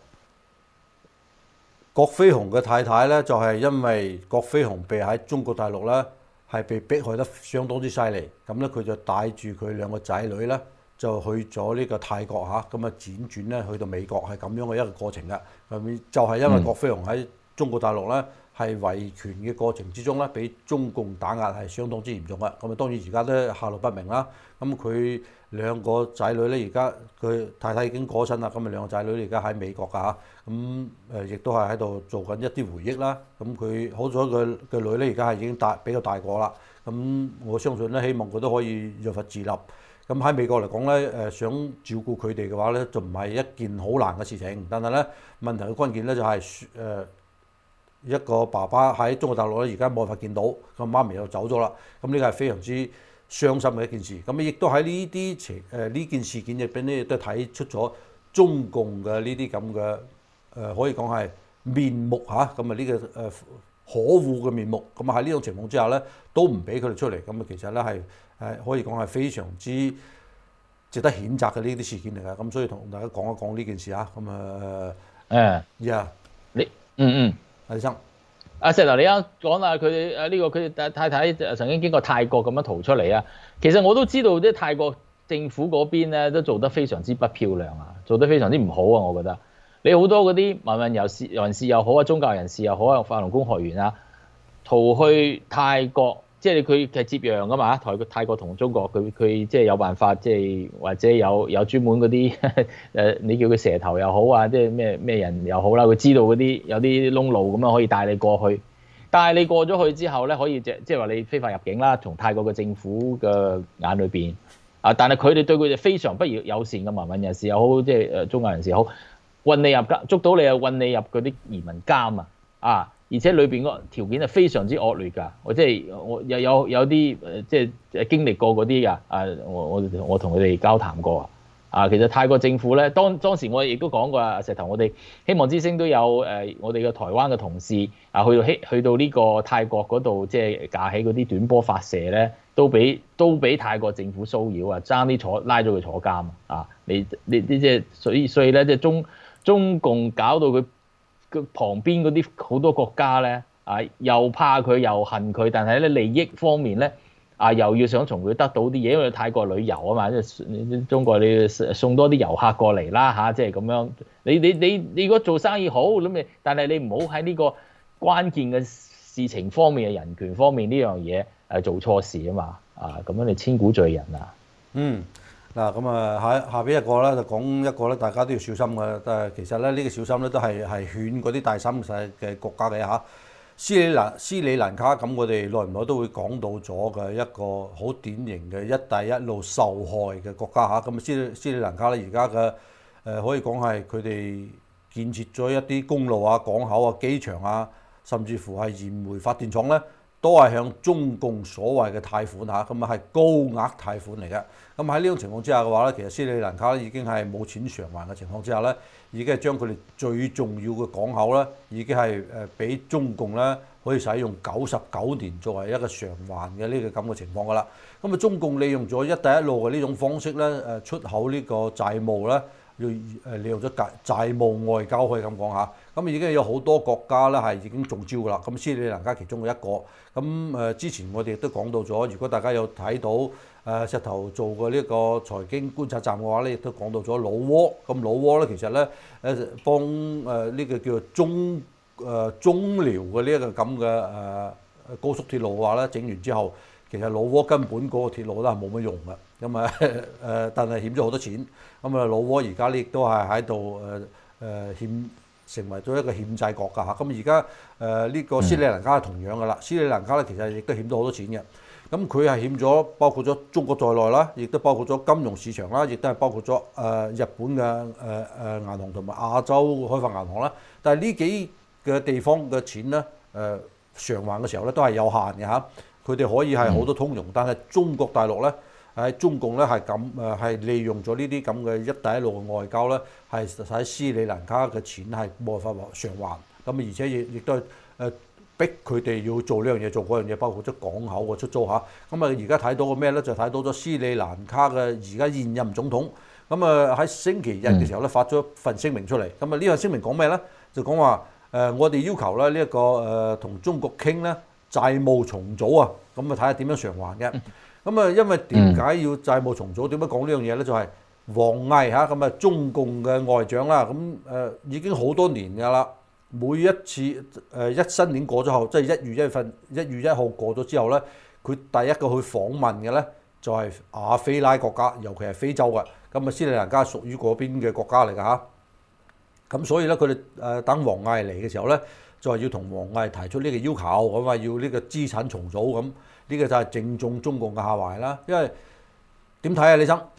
郭飛鴻嘅太太咧，就係、是、因為郭飛鴻被喺中國大陸咧係被迫害得相當之犀利，咁咧佢就帶住佢兩個仔女咧就去咗呢個泰國嚇，咁啊輾轉咧去到美國係咁樣嘅一個過程嘅。咁就係、是、因為郭飛鴻喺中國大陸咧係維權嘅過程之中咧，俾中共打壓係相當之嚴重嘅。咁啊當然而家都下落不明啦。咁佢兩個仔女咧，而家佢太太已經過身啦，咁啊兩個仔女而家喺美國㗎嚇，咁誒亦都係喺度做緊一啲回憶啦。咁佢好彩佢嘅女咧而家係已經大比較大個啦。咁我相信咧，希望佢都可以若佛自立。咁喺美國嚟講咧，誒想照顧佢哋嘅話咧，就唔係一件好難嘅事情。但係咧問題嘅關鍵咧就係、是、誒、呃、一個爸爸喺中國大陸咧，而家冇辦法見到，個媽咪又走咗啦。咁呢個係非常之傷心嘅一件事。咁亦都喺呢啲情誒呢件事件入邊咧，亦都睇出咗中共嘅呢啲咁嘅誒可以講係面目嚇。咁啊呢個誒、呃、可惡嘅面目。咁啊喺呢種情況之下咧，都唔俾佢哋出嚟。咁啊其實咧係。係可以講係非常之值得譴責嘅呢啲事件嚟㗎，咁所以同大家講一講呢件事啊，咁啊誒， 呀， 你嗯嗯， 阿李生， 阿石頭，你啱講啦，佢哋誒呢個佢哋太太曾經經過泰國咁樣逃出嚟啊，其實我都知道即係泰國政府嗰邊咧都做得非常之不漂亮啊，做得非常之唔好啊，我覺得你好多嗰啲民運人士人士又好啊，宗教人士又好啊，法輪功學員啊，逃去泰國。即係佢係接壤㗎嘛，泰泰國同中國佢佢即係有辦法，即係或者有有專門嗰啲誒，你叫佢蛇頭又好啊，即係咩咩人又好啦，佢知道嗰啲有啲窿路咁樣可以帶你過去。帶你過咗去之後咧，可以即即係話你非法入境啦，從泰國嘅政府嘅眼裏邊啊，但係佢哋對佢哋非常不友善嘅民運人士又好，即係誒宗教人士又好，運你入監，捉到你又運你入嗰啲移民監啊啊！而且裏邊個條件係非常之惡劣㗎，我即係我有有有啲誒即係經歷過嗰啲㗎，啊我我我同佢哋交談過啊，啊其實泰國政府咧，當當時我亦都講過啊，石頭我哋希望之星都有誒、呃、我哋嘅台灣嘅同事啊去到希去到呢個泰國嗰度，即係架起嗰啲短波發射咧，都俾都俾泰國政府騷擾啊，爭啲坐拉咗佢坐監啊，你你你即係所以所以咧即係中中共搞到佢。佢旁邊嗰啲好多國家咧，啊又怕佢又恨佢，但係咧利益方面咧，啊又要想從佢得到啲嘢，因為泰國旅遊啊嘛，即係中國你送多啲遊客過嚟啦嚇，即係咁樣。你你你你如果做生意好咁你，但係你唔好喺呢個關鍵嘅事情方面嘅人權方面呢樣嘢誒做錯事啊嘛，啊咁樣你千古罪人啊。 嗯。嗱咁啊，下下邊一個咧就講一個咧，大家都要小心嘅。誒，其實咧呢、這個小心咧都係係勸嗰啲大三世嘅國家嘅嚇。斯里蘭斯里蘭卡咁，我哋耐唔耐都會講到咗嘅一個好典型嘅一帶一路受害嘅國家嚇。咁斯斯里蘭卡咧而家嘅誒可以講係佢哋建設咗一啲公路啊、港口啊、機場啊，甚至乎係燃煤發電廠咧，都係向中共所謂嘅貸款嚇，咁啊係高額貸款嚟嘅。咁喺呢種情況之下嘅話咧，其實斯里蘭卡咧已經係冇錢償還嘅情況之下咧，已經係將佢哋最重要嘅港口咧，已經係誒俾中共咧可以使用九十九年作為一個償還嘅呢個咁嘅情況㗎啦。咁啊，中共利用咗一帶一路嘅呢種方式咧，誒出口呢個債務咧，要誒利用咗債債務外交可以咁講下。咁已經有好多國家咧係已經中招㗎啦。咁斯里蘭卡其中嘅一個。咁誒之前我哋亦都講到咗，如果大家有睇到誒石頭做過呢個財經觀察站嘅話咧，亦都講到咗老撾。咁老撾咧其實咧誒幫誒呢個叫做中誒中遼嘅呢一個咁嘅誒高速鐵路嘅話咧，整完之後，其實老撾根本嗰個鐵路都係冇乜用嘅。咁啊誒，但係欠咗好多錢。咁啊老撾而家咧亦都係喺度誒誒欠。成為咗一個欠債國㗎嚇，咁而家誒呢個斯里蘭卡係同樣㗎啦。斯里蘭卡咧其實亦都欠咗好多錢嘅，咁佢係欠咗包括咗中國在內啦，亦都包括咗金融市場啦，亦都係包括咗誒、呃、日本嘅誒誒銀行同埋亞洲開發銀行啦。但係呢幾個地方嘅錢咧誒償還嘅時候咧都係有限嘅嚇，佢哋可以係好多通用，但係中國大陸咧。喺中共咧係咁誒係利用咗呢啲咁嘅一帶一路嘅外交咧，係使斯里蘭卡嘅錢係冇辦法償還，咁而且亦亦都係誒逼佢哋要做呢樣嘢做嗰樣嘢，包括咗港口嘅出租嚇。咁啊而家睇到個咩咧？就睇到咗斯里蘭卡嘅而家現任總統， 咁啊喺星期日嘅時候咧發咗份聲明出嚟。咁啊呢份聲明講咩咧？就講話誒我哋要求咧呢一個誒同中國傾咧債務重組啊，咁啊睇下點樣償還嘅。咁啊因為點解要債務重組？點解講呢樣嘢咧？就係、是、王毅嚇咁啊中共嘅外長啦，咁誒已經好多年㗎啦。每一次誒一新年過咗後，即係一月一份一月一號過咗之後咧，佢第一個去訪問嘅咧就係亞非拉國家，尤其係非洲嘅。咁啊斯里蘭卡屬於嗰邊嘅國家嚟㗎嚇。咁所以咧佢哋誒等王毅嚟嘅時候咧，就係要同王毅提出呢個要求，咁話要呢個資產重組咁，呢個就係正中中共嘅下懷啦。因為點睇啊，李生？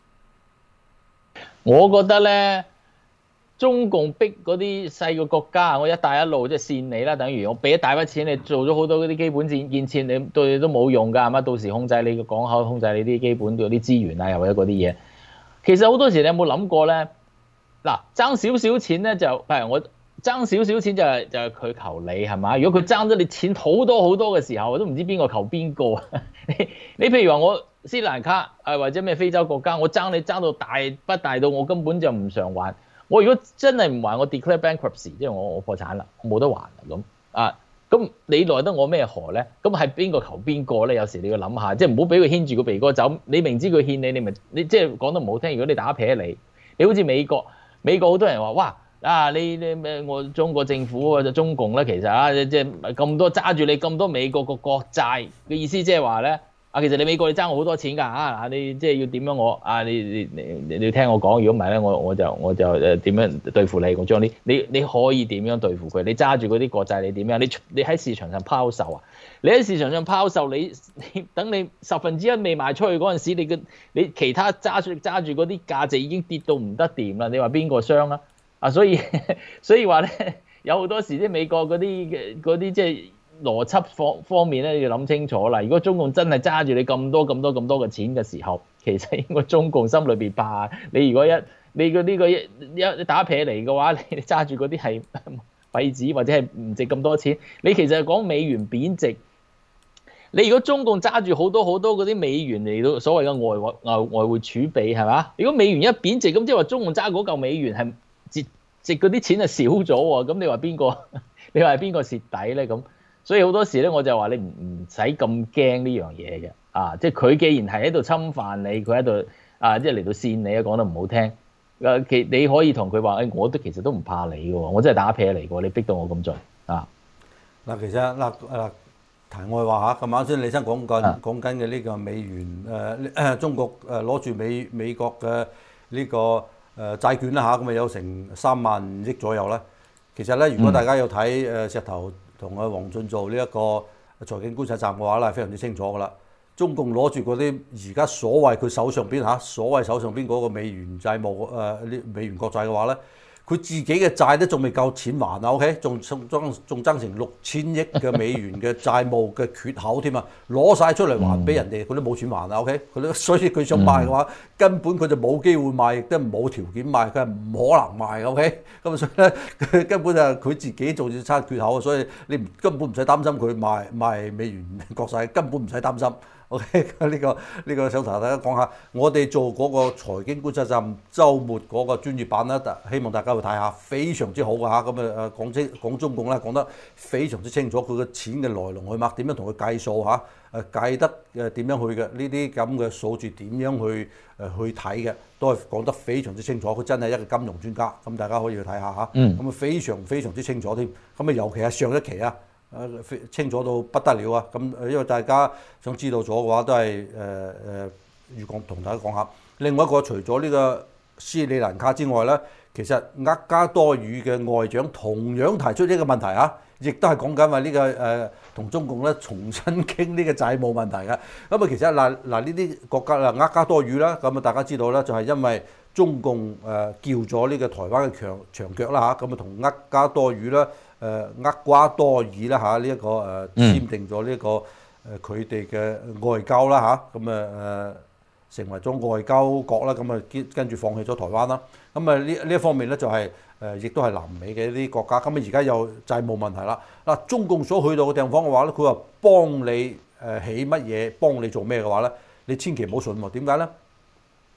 我覺得咧。中共逼嗰啲細個國家，我一帶一路即係騙你啦，等於我俾一大筆錢你做咗好多嗰啲基本建建設，你對你都冇用㗎，係嘛？到時控制你個港口，控制你啲基本嗰啲資源啊，又或者嗰啲嘢。其實好多時你有冇諗過咧？嗱，爭少少錢咧就譬如我爭少少錢就係就係佢求你係嘛？如果佢爭咗你錢好多好多嘅時候，都唔知邊個求邊個。你你譬如話我斯里蘭卡誒或者咩非洲國家，我爭你爭到大不大到我根本就唔償還。我如果真係唔還，我 declare bankruptcy，即係我我破產啦，我冇得還啦咁啊，咁你奈得我咩何咧？咁係邊個求邊個咧？有時你要諗下，即係唔好俾佢牽住個鼻哥走。你明知佢欠你，你咪你即係講得唔好聽。如果你打撇你，你好似美國，美國好多人話哇啊你你咩我中國政府啊就中共咧，其實啊即係咁多揸住你咁多美國個國債嘅意思，即係話咧。啊，其實你美國你爭我好多錢㗎啊！你即係要點樣我啊？你你你你要聽我講，如果唔係咧，我我就我就誒點樣對付你？我將你你你可以點樣對付佢？你揸住嗰啲國債你點樣？你你喺市場上拋售啊？你喺市場上拋售，你你等你十分之一未賣出去嗰陣時，你嘅你其他揸住揸住嗰啲價值已經跌到唔得掂啦！你話邊個傷啊？啊，所以所以話咧，有好多時啲美國嗰啲嘅嗰啲即係。邏輯方方面咧，你要諗清楚啦。如果中共真係揸住你咁多咁多咁多嘅錢嘅時候，其實應該中共心裏邊怕。你如果一你個呢個一一打撇嚟嘅話，你揸住嗰啲係廢紙或者係唔值咁多錢。你其實係講美元貶值。你如果中共揸住好多好多嗰啲美元嚟到所謂嘅外匯外外匯儲備係嘛？如果美元一貶值，咁即係話中共揸嗰嚿美元係值值嗰啲錢係少咗喎。咁你話邊個？你話係邊個蝕底咧？咁？所以好多時咧，我就話你唔唔使咁驚呢樣嘢嘅，啊，即係佢既然係喺度侵犯你，佢喺度啊，即係嚟到扇你啊，講得唔好聽，誒，其你可以同佢話，誒，我都其實都唔怕你嘅喎，我真係打撇嚟嘅喎，你逼到我咁盡啊！ 嗱，其實嗱誒題外話嚇，咁啱先李生講緊講緊嘅呢個美元誒、呃、中國誒攞住美美國嘅呢、這個誒、呃、債券啦嚇，咁啊有成三萬億左右啦。其實咧，如果大家有睇誒石頭同阿黃俊做呢一個財經觀察站嘅話咧，係非常之清楚㗎啦。中共攞住嗰啲而家所謂佢手上邊嚇，所謂手上邊嗰個美元債務誒呢美元國債嘅話咧，佢自己嘅債都仲未夠錢還啊 ，OK？ 仲仲仲爭成六千億嘅美元嘅債務嘅缺口添啊，攞晒出嚟還俾人哋，佢都冇錢還啊 ，OK？佢都所以佢想賣嘅話，根本佢就冇機會賣，亦都冇條件賣，佢係唔可能賣嘅 OK？咁所以咧，佢根本就係佢自己做住差缺口，所以你根本唔使擔心佢賣賣美元國債，根本唔使擔心。OK，呢、這個呢、這個想同大家講下，我哋做嗰個財經觀察站週末嗰個專業版咧，希望大家去睇下，非常之好㗎嚇。咁啊誒講清講中共咧講得非常之清楚，佢嘅錢嘅來龍去脈，點樣同佢計數嚇，誒計得誒點樣去嘅，呢啲咁嘅數字點樣去誒去睇嘅，都係講得非常之清楚。佢真係一個金融專家，咁大家可以去睇下嚇。咁啊非常非常之清楚添。咁啊尤其係上一期啊。誒清楚到不得了啊！咁因為大家想知道咗嘅話，都係誒誒預講同大家講下。另外一個除咗呢個斯里蘭卡之外咧，其實厄加多爾嘅外長同樣提出呢個問題啊，亦都係講緊話呢個誒同、呃、中共咧重新傾呢個債務問題嘅。咁啊，其實嗱嗱呢啲國家啦，厄加多爾啦，咁啊大家知道咧，就係因為中共誒、呃、叫咗呢個台灣嘅長長腳啦嚇，咁啊同厄加多爾啦。誒厄瓜多爾啦嚇，呢一個誒簽訂咗呢個誒佢哋嘅外交啦嚇，咁啊誒成為咗外交國啦，咁啊跟跟住放棄咗台灣啦，咁啊呢呢一方面咧就係誒亦都係南美嘅一啲國家，咁啊而家有債務問題啦。嗱，中共所去到嘅地方嘅話咧，佢話幫你誒起乜嘢，幫你做咩嘅話咧，你千祈唔好信喎。點解咧？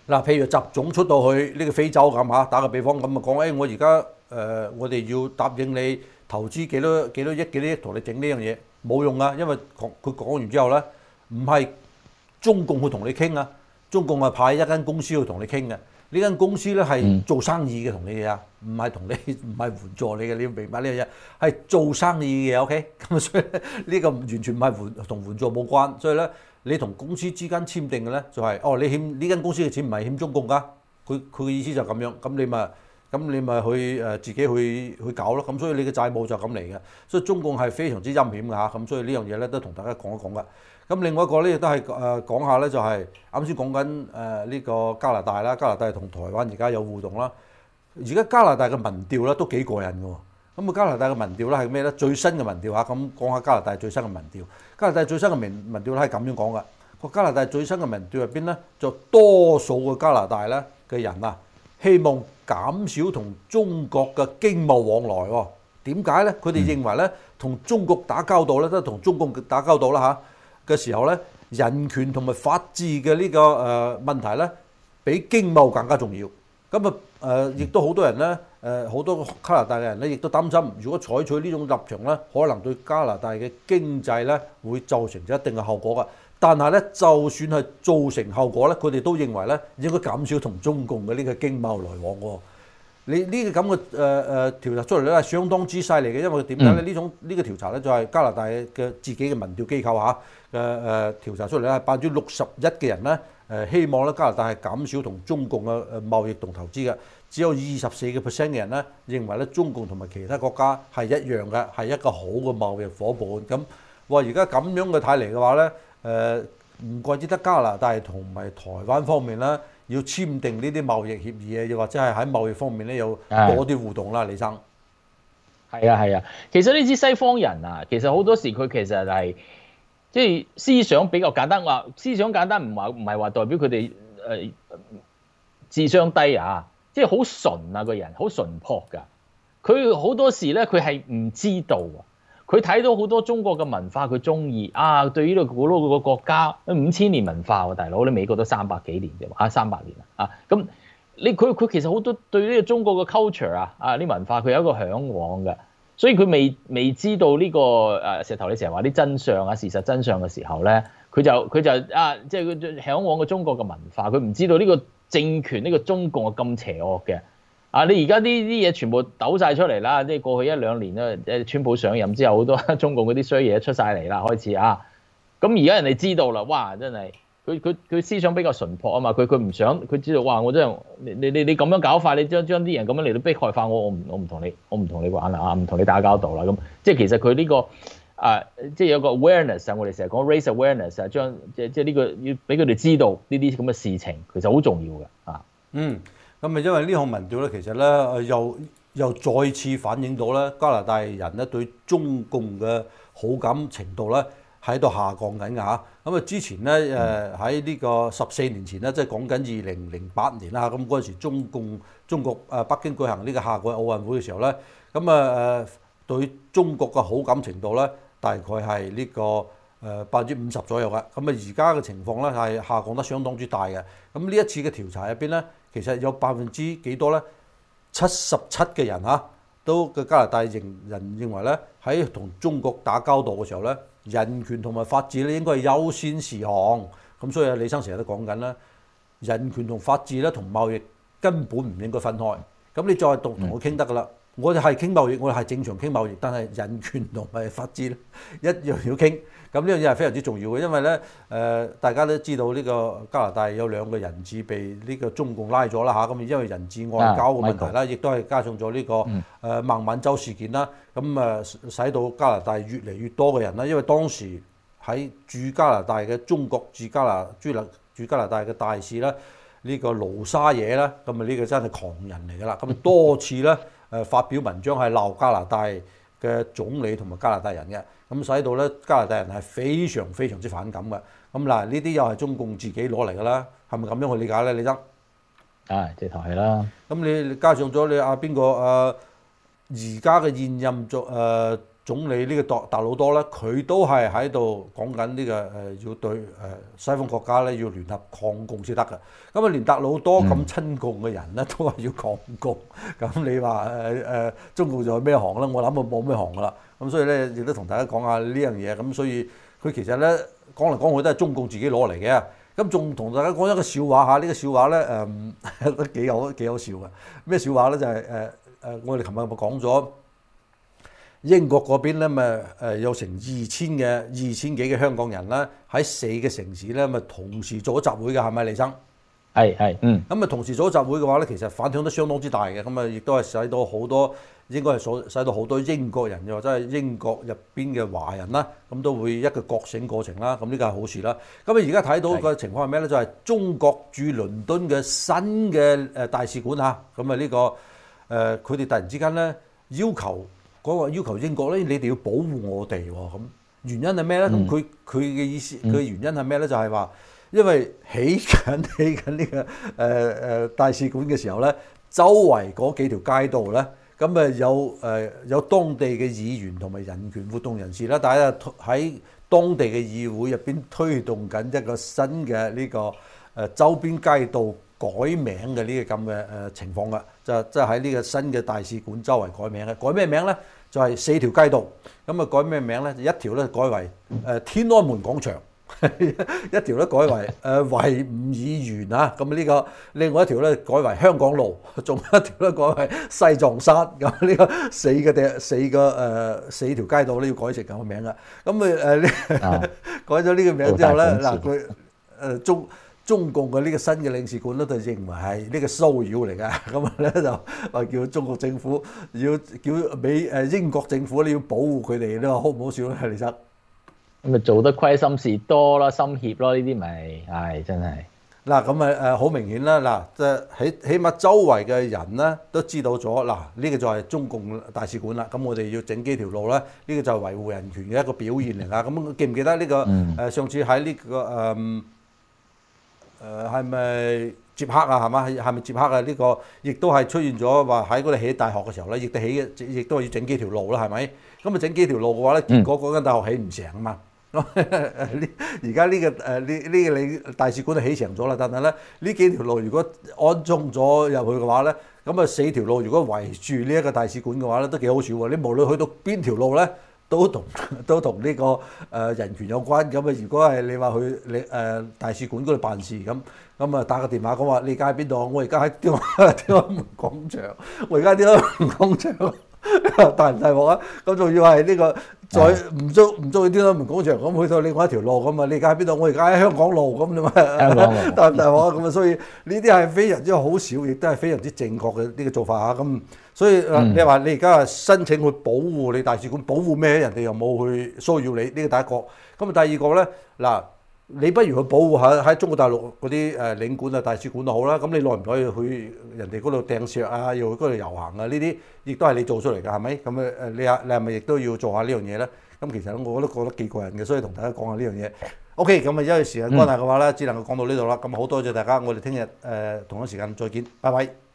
嗱，譬如習總出到去呢個非洲咁嚇，打個比方咁啊講，誒、哎、我而家誒我哋要答應你投資幾多幾多億幾多億同你整呢樣嘢，冇用啊，因為佢講完之後咧，唔係中共去同你傾啊，中共係派一間公司去同你傾嘅。呢間公司咧係做生意嘅，同你哋啊，唔係同你唔係援助你嘅，你要明白呢樣嘢係做生意嘅 ，OK？咁所以呢個完全唔係援同援助冇關，所以咧你同公司之間簽訂嘅咧就係、是、哦，你欠呢間公司嘅錢唔係欠中共㗎，佢佢嘅意思就咁樣，咁你咪咁你咪去誒自己去去搞咯，咁所以你嘅債務就咁嚟嘅，所以中共係非常之陰險㗎嚇，咁所以呢樣嘢咧都同大家講一講㗎。咁另外一個咧亦都係誒講下咧，就係啱先講緊誒呢個加拿大啦，加拿大同台灣而家有互動啦。而家加拿大嘅民調咧都幾過癮嘅喎。咁啊加拿大嘅民調咧係咩咧？最新嘅民調嚇，咁講下加拿大最新嘅民調。加拿大最新嘅民民調咧係咁樣講嘅。個加拿大最新嘅民調入邊咧，就多數嘅加拿大咧嘅人啊，希望減少同中國嘅經貿往來喎。點解咧？佢哋認為咧，同中國打交道咧，都係同中共打交道啦嚇。嘅時候咧，人權同埋法治嘅呢個誒問題咧，比經貿更加重要。咁啊誒，亦都好多人咧誒，好多加拿大嘅人咧，亦都擔心，如果採取呢種立場咧，可能對加拿大嘅經濟咧會造成咗一定嘅後果㗎。但係咧，就算係造成後果咧，佢哋都認為咧應該減少同中共嘅呢個經貿來往喎。你呢個咁嘅誒誒調查出嚟咧係相當之犀利嘅，因為點解咧？呢種呢個調查咧就係加拿大嘅自己嘅民調機構嚇嘅誒調查出嚟咧，百分之六十一嘅人咧誒希望咧加拿大係減少同中共嘅誒貿易同投資嘅，只有二十四個 percent 嘅人咧認為咧中共同埋其他國家係一樣嘅，係一個好嘅貿易夥伴。咁哇，而家咁樣嘅睇嚟嘅話咧誒，唔怪之得加拿大同埋台灣方面啦。要簽訂呢啲貿易協議啊，又或者係喺貿易方面咧有多啲互動啦，李生。 係啊係啊，其實呢啲西方人啊，其實好多時佢其實係即係思想比較簡單，話思想簡單唔話唔係話代表佢哋誒智商低啊，即係好純啊個人，好純樸㗎。佢好多時咧，佢係唔知道啊。佢睇到好多中國嘅文化，佢中意啊！對於呢個古老個國家，五千年文化喎，大佬，你美國都三百幾年啫嘛，啊三百年啊！咁你佢佢其實好多對呢個中國嘅 culture 啊啊啲文化，佢有一個嚮往嘅，所以佢未未知道呢、這個誒、啊、石頭你成日話啲真相啊事實真相嘅時候咧，佢就佢就啊即係佢嚮往嘅中國嘅文化，佢唔知道呢個政權呢、這個中共係咁邪惡嘅。啊！你而家呢啲嘢全部抖晒出嚟啦，即係過去一兩年咧，誒川普上任之後，好多中共嗰啲衰嘢出晒嚟啦，開始啊！咁而家人哋知道啦，哇！真係佢佢佢思想比較純樸啊嘛，佢佢唔想佢知道，哇！我真係你你你你咁樣搞法，你將將啲人咁樣嚟到迫害化我，我唔我唔同你我唔同你玩啦啊，唔同你打交道啦咁，即係其實佢呢、這個啊，即係有個 awareness 啊，我哋成日講 raise awareness 啊，將即即係呢個要俾佢哋知道呢啲咁嘅事情，其實好重要嘅啊。 嗯。咁啊，因為呢項民調咧，其實咧又又再次反映到咧加拿大人咧對中共嘅好感程度咧喺度下降緊㗎嚇。咁啊，之前咧誒喺呢個十四年前咧，即係講緊二零零八年啦。咁嗰陣時中共中國誒北京舉行呢個夏季奧運會嘅時候咧，咁啊誒對中國嘅好感程度咧大概係呢個誒百分之五十左右嘅。咁啊，而家嘅情況咧係下降得相當之大嘅。咁呢一次嘅調查入邊咧，其實有百分之幾多咧？七十七嘅人嚇，都嘅加拿大人人認為咧，喺同中國打交道嘅時候咧，人權同埋法治咧應該係優先事項。咁所以李生成日都講緊啦，人權同法治咧同貿易根本唔應該分開。咁你再同同我傾得噶啦。我哋係傾貿易，我哋係正常傾貿易，但係人權同埋法治咧一樣要傾。咁呢樣嘢係非常之重要嘅，因為咧誒、呃、大家都知道呢個加拿大有兩個人質被呢個中共拉咗啦嚇，咁因為人質外交嘅問題啦，亦都係加上咗呢、這個誒、嗯呃、孟晚舟事件啦，咁啊使到加拿大越嚟越多嘅人啦，因為當時喺駐加拿大嘅中國駐加拿駐加駐加拿大嘅大使啦，呢、這個盧沙野啦，咁啊呢個真係狂人嚟㗎啦，咁多次咧誒發表文章係鬧加拿大嘅總理同埋加拿大人嘅。咁使到咧加拿大人係非常非常之反感嘅。咁嗱，呢啲又係中共自己攞嚟㗎啦，係咪咁樣去理解咧？李生？ 啊，直頭係啦。 咁你加上咗你啊邊個誒而家嘅現任總誒總理呢個特特魯多咧，佢都係喺度講緊呢個誒、呃、要對誒、呃、西方國家咧要聯合抗共先得嘅。咁啊，連特魯多咁親共嘅人咧，都話要抗共。咁你話誒誒中共仲有咩行咧？我諗啊冇咩行噶啦。咁所以咧，亦都同大家講下呢樣嘢。咁所以佢其實咧講嚟講去都係中共自己攞嚟嘅。咁仲同大家講一個笑話嚇，呢、這個笑話咧誒都幾有幾有笑嘅。咩笑話咧？就係誒誒，我哋琴日咪講咗。英國嗰邊咧，咪誒有成二千嘅二千幾嘅香港人啦，喺四個城市咧，咪同時做咗集會嘅，係咪李生？ 係係，嗯。 咁啊，同時做咗集會嘅話咧，其實反響都相當之大嘅。咁啊，亦都係使到好多，應該係所使到好多英國人又或者係英國入邊嘅華人啦，咁都會一個覺醒過程啦。咁呢個係好事啦。咁啊，而家睇到個情況係咩咧？就係、是、中國駐倫敦嘅新嘅誒大使館嚇。咁啊，呢個誒佢哋突然之間咧要求。嗰個要求英國咧，你哋要保護我哋喎，咁原因係咩咧？咁佢佢嘅意思，佢嘅原因係咩咧？就係話，因為起緊起緊呢個誒誒大使館嘅時候咧，周圍嗰幾條街道咧，咁誒有誒有當地嘅議員同埋人權活動人士啦，大家喺當地嘅議會入邊推動緊一個新嘅呢個誒周邊街道改名嘅呢個咁嘅誒情況㗎，就即係喺呢個新嘅大使館周圍改名嘅，改咩名咧？就係、是、四條街道，咁啊改咩名咧？一條咧改為誒天安門廣場，一條咧改為誒維吾爾園啊，咁呢個另外一條咧改為香港路，仲有一條咧改為西藏山，咁呢個四個地四個誒、呃、四條街道咧要改成咁嘅名㗎，咁啊誒呢改咗呢個名之後咧，嗱佢誒中。中共嘅呢個新嘅領事館咧，就認為係呢個騷擾嚟嘅，咁啊咧就話叫中國政府要叫美誒英國政府咧要保護佢哋，你話好唔好笑咧？李生咁咪做得虧心事多啦，心怯咯，呢啲咪係真係嗱咁啊誒好明顯啦，嗱即係起起碼周圍嘅人咧都知道咗，嗱呢個就係中共大使館啦，咁我哋要整幾條路咧，呢個就係維護人權嘅一個表現嚟㗎。咁記唔記得呢個誒上次喺呢個誒？誒係咪捷克啊？係嘛？係咪捷克啊？呢個亦都係出現咗話喺嗰度起大學嘅時候咧，亦都起亦都係要整幾條路啦，係咪？咁啊整幾條路嘅話咧，結果嗰間大學起唔成啊嘛。咁而家呢個誒呢呢個你大使館就起成咗啦，但係咧呢幾條路如果安裝咗入去嘅話咧，咁啊四條路如果圍住呢一個大使館嘅話咧，都幾好笑喎！你無論去到邊條路咧，都同都同呢個誒人權有關咁啊！如果係你話去你誒大使館嗰度辦事咁，咁啊打個電話講話你而家喺邊度？我而家喺天安天安門廣場，我而家天安門廣場大唔大鑊啊？咁仲要係呢個再唔中唔中意天安門廣場咁去到另外一條路咁啊？你而家喺邊度？我而家喺香港路咁你嘛？香港路大唔大鑊啊？咁啊，所以呢啲係非常之好笑，亦都係非常之正確嘅呢個做法嚇咁。所以你話你而家申請去保護你大使館，保護咩？人哋又冇去騷擾你，呢個第一個。咁啊，第二個咧，嗱，你不如去保護下喺中國大陸嗰啲誒領館啊、大使館都好啦。咁你耐唔耐去人哋嗰度掟石啊，又去嗰度遊行啊？呢啲亦都係你做出嚟㗎，係咪？咁誒誒，你啊，你係咪亦都要做下呢樣嘢咧？咁其實我都覺得幾過癮嘅，所以同大家講下呢樣嘢。OK，咁啊，因為時間關係嘅話咧，只能夠講到呢度啦。咁好多謝大家，我哋聽日誒同一時間再見，拜拜。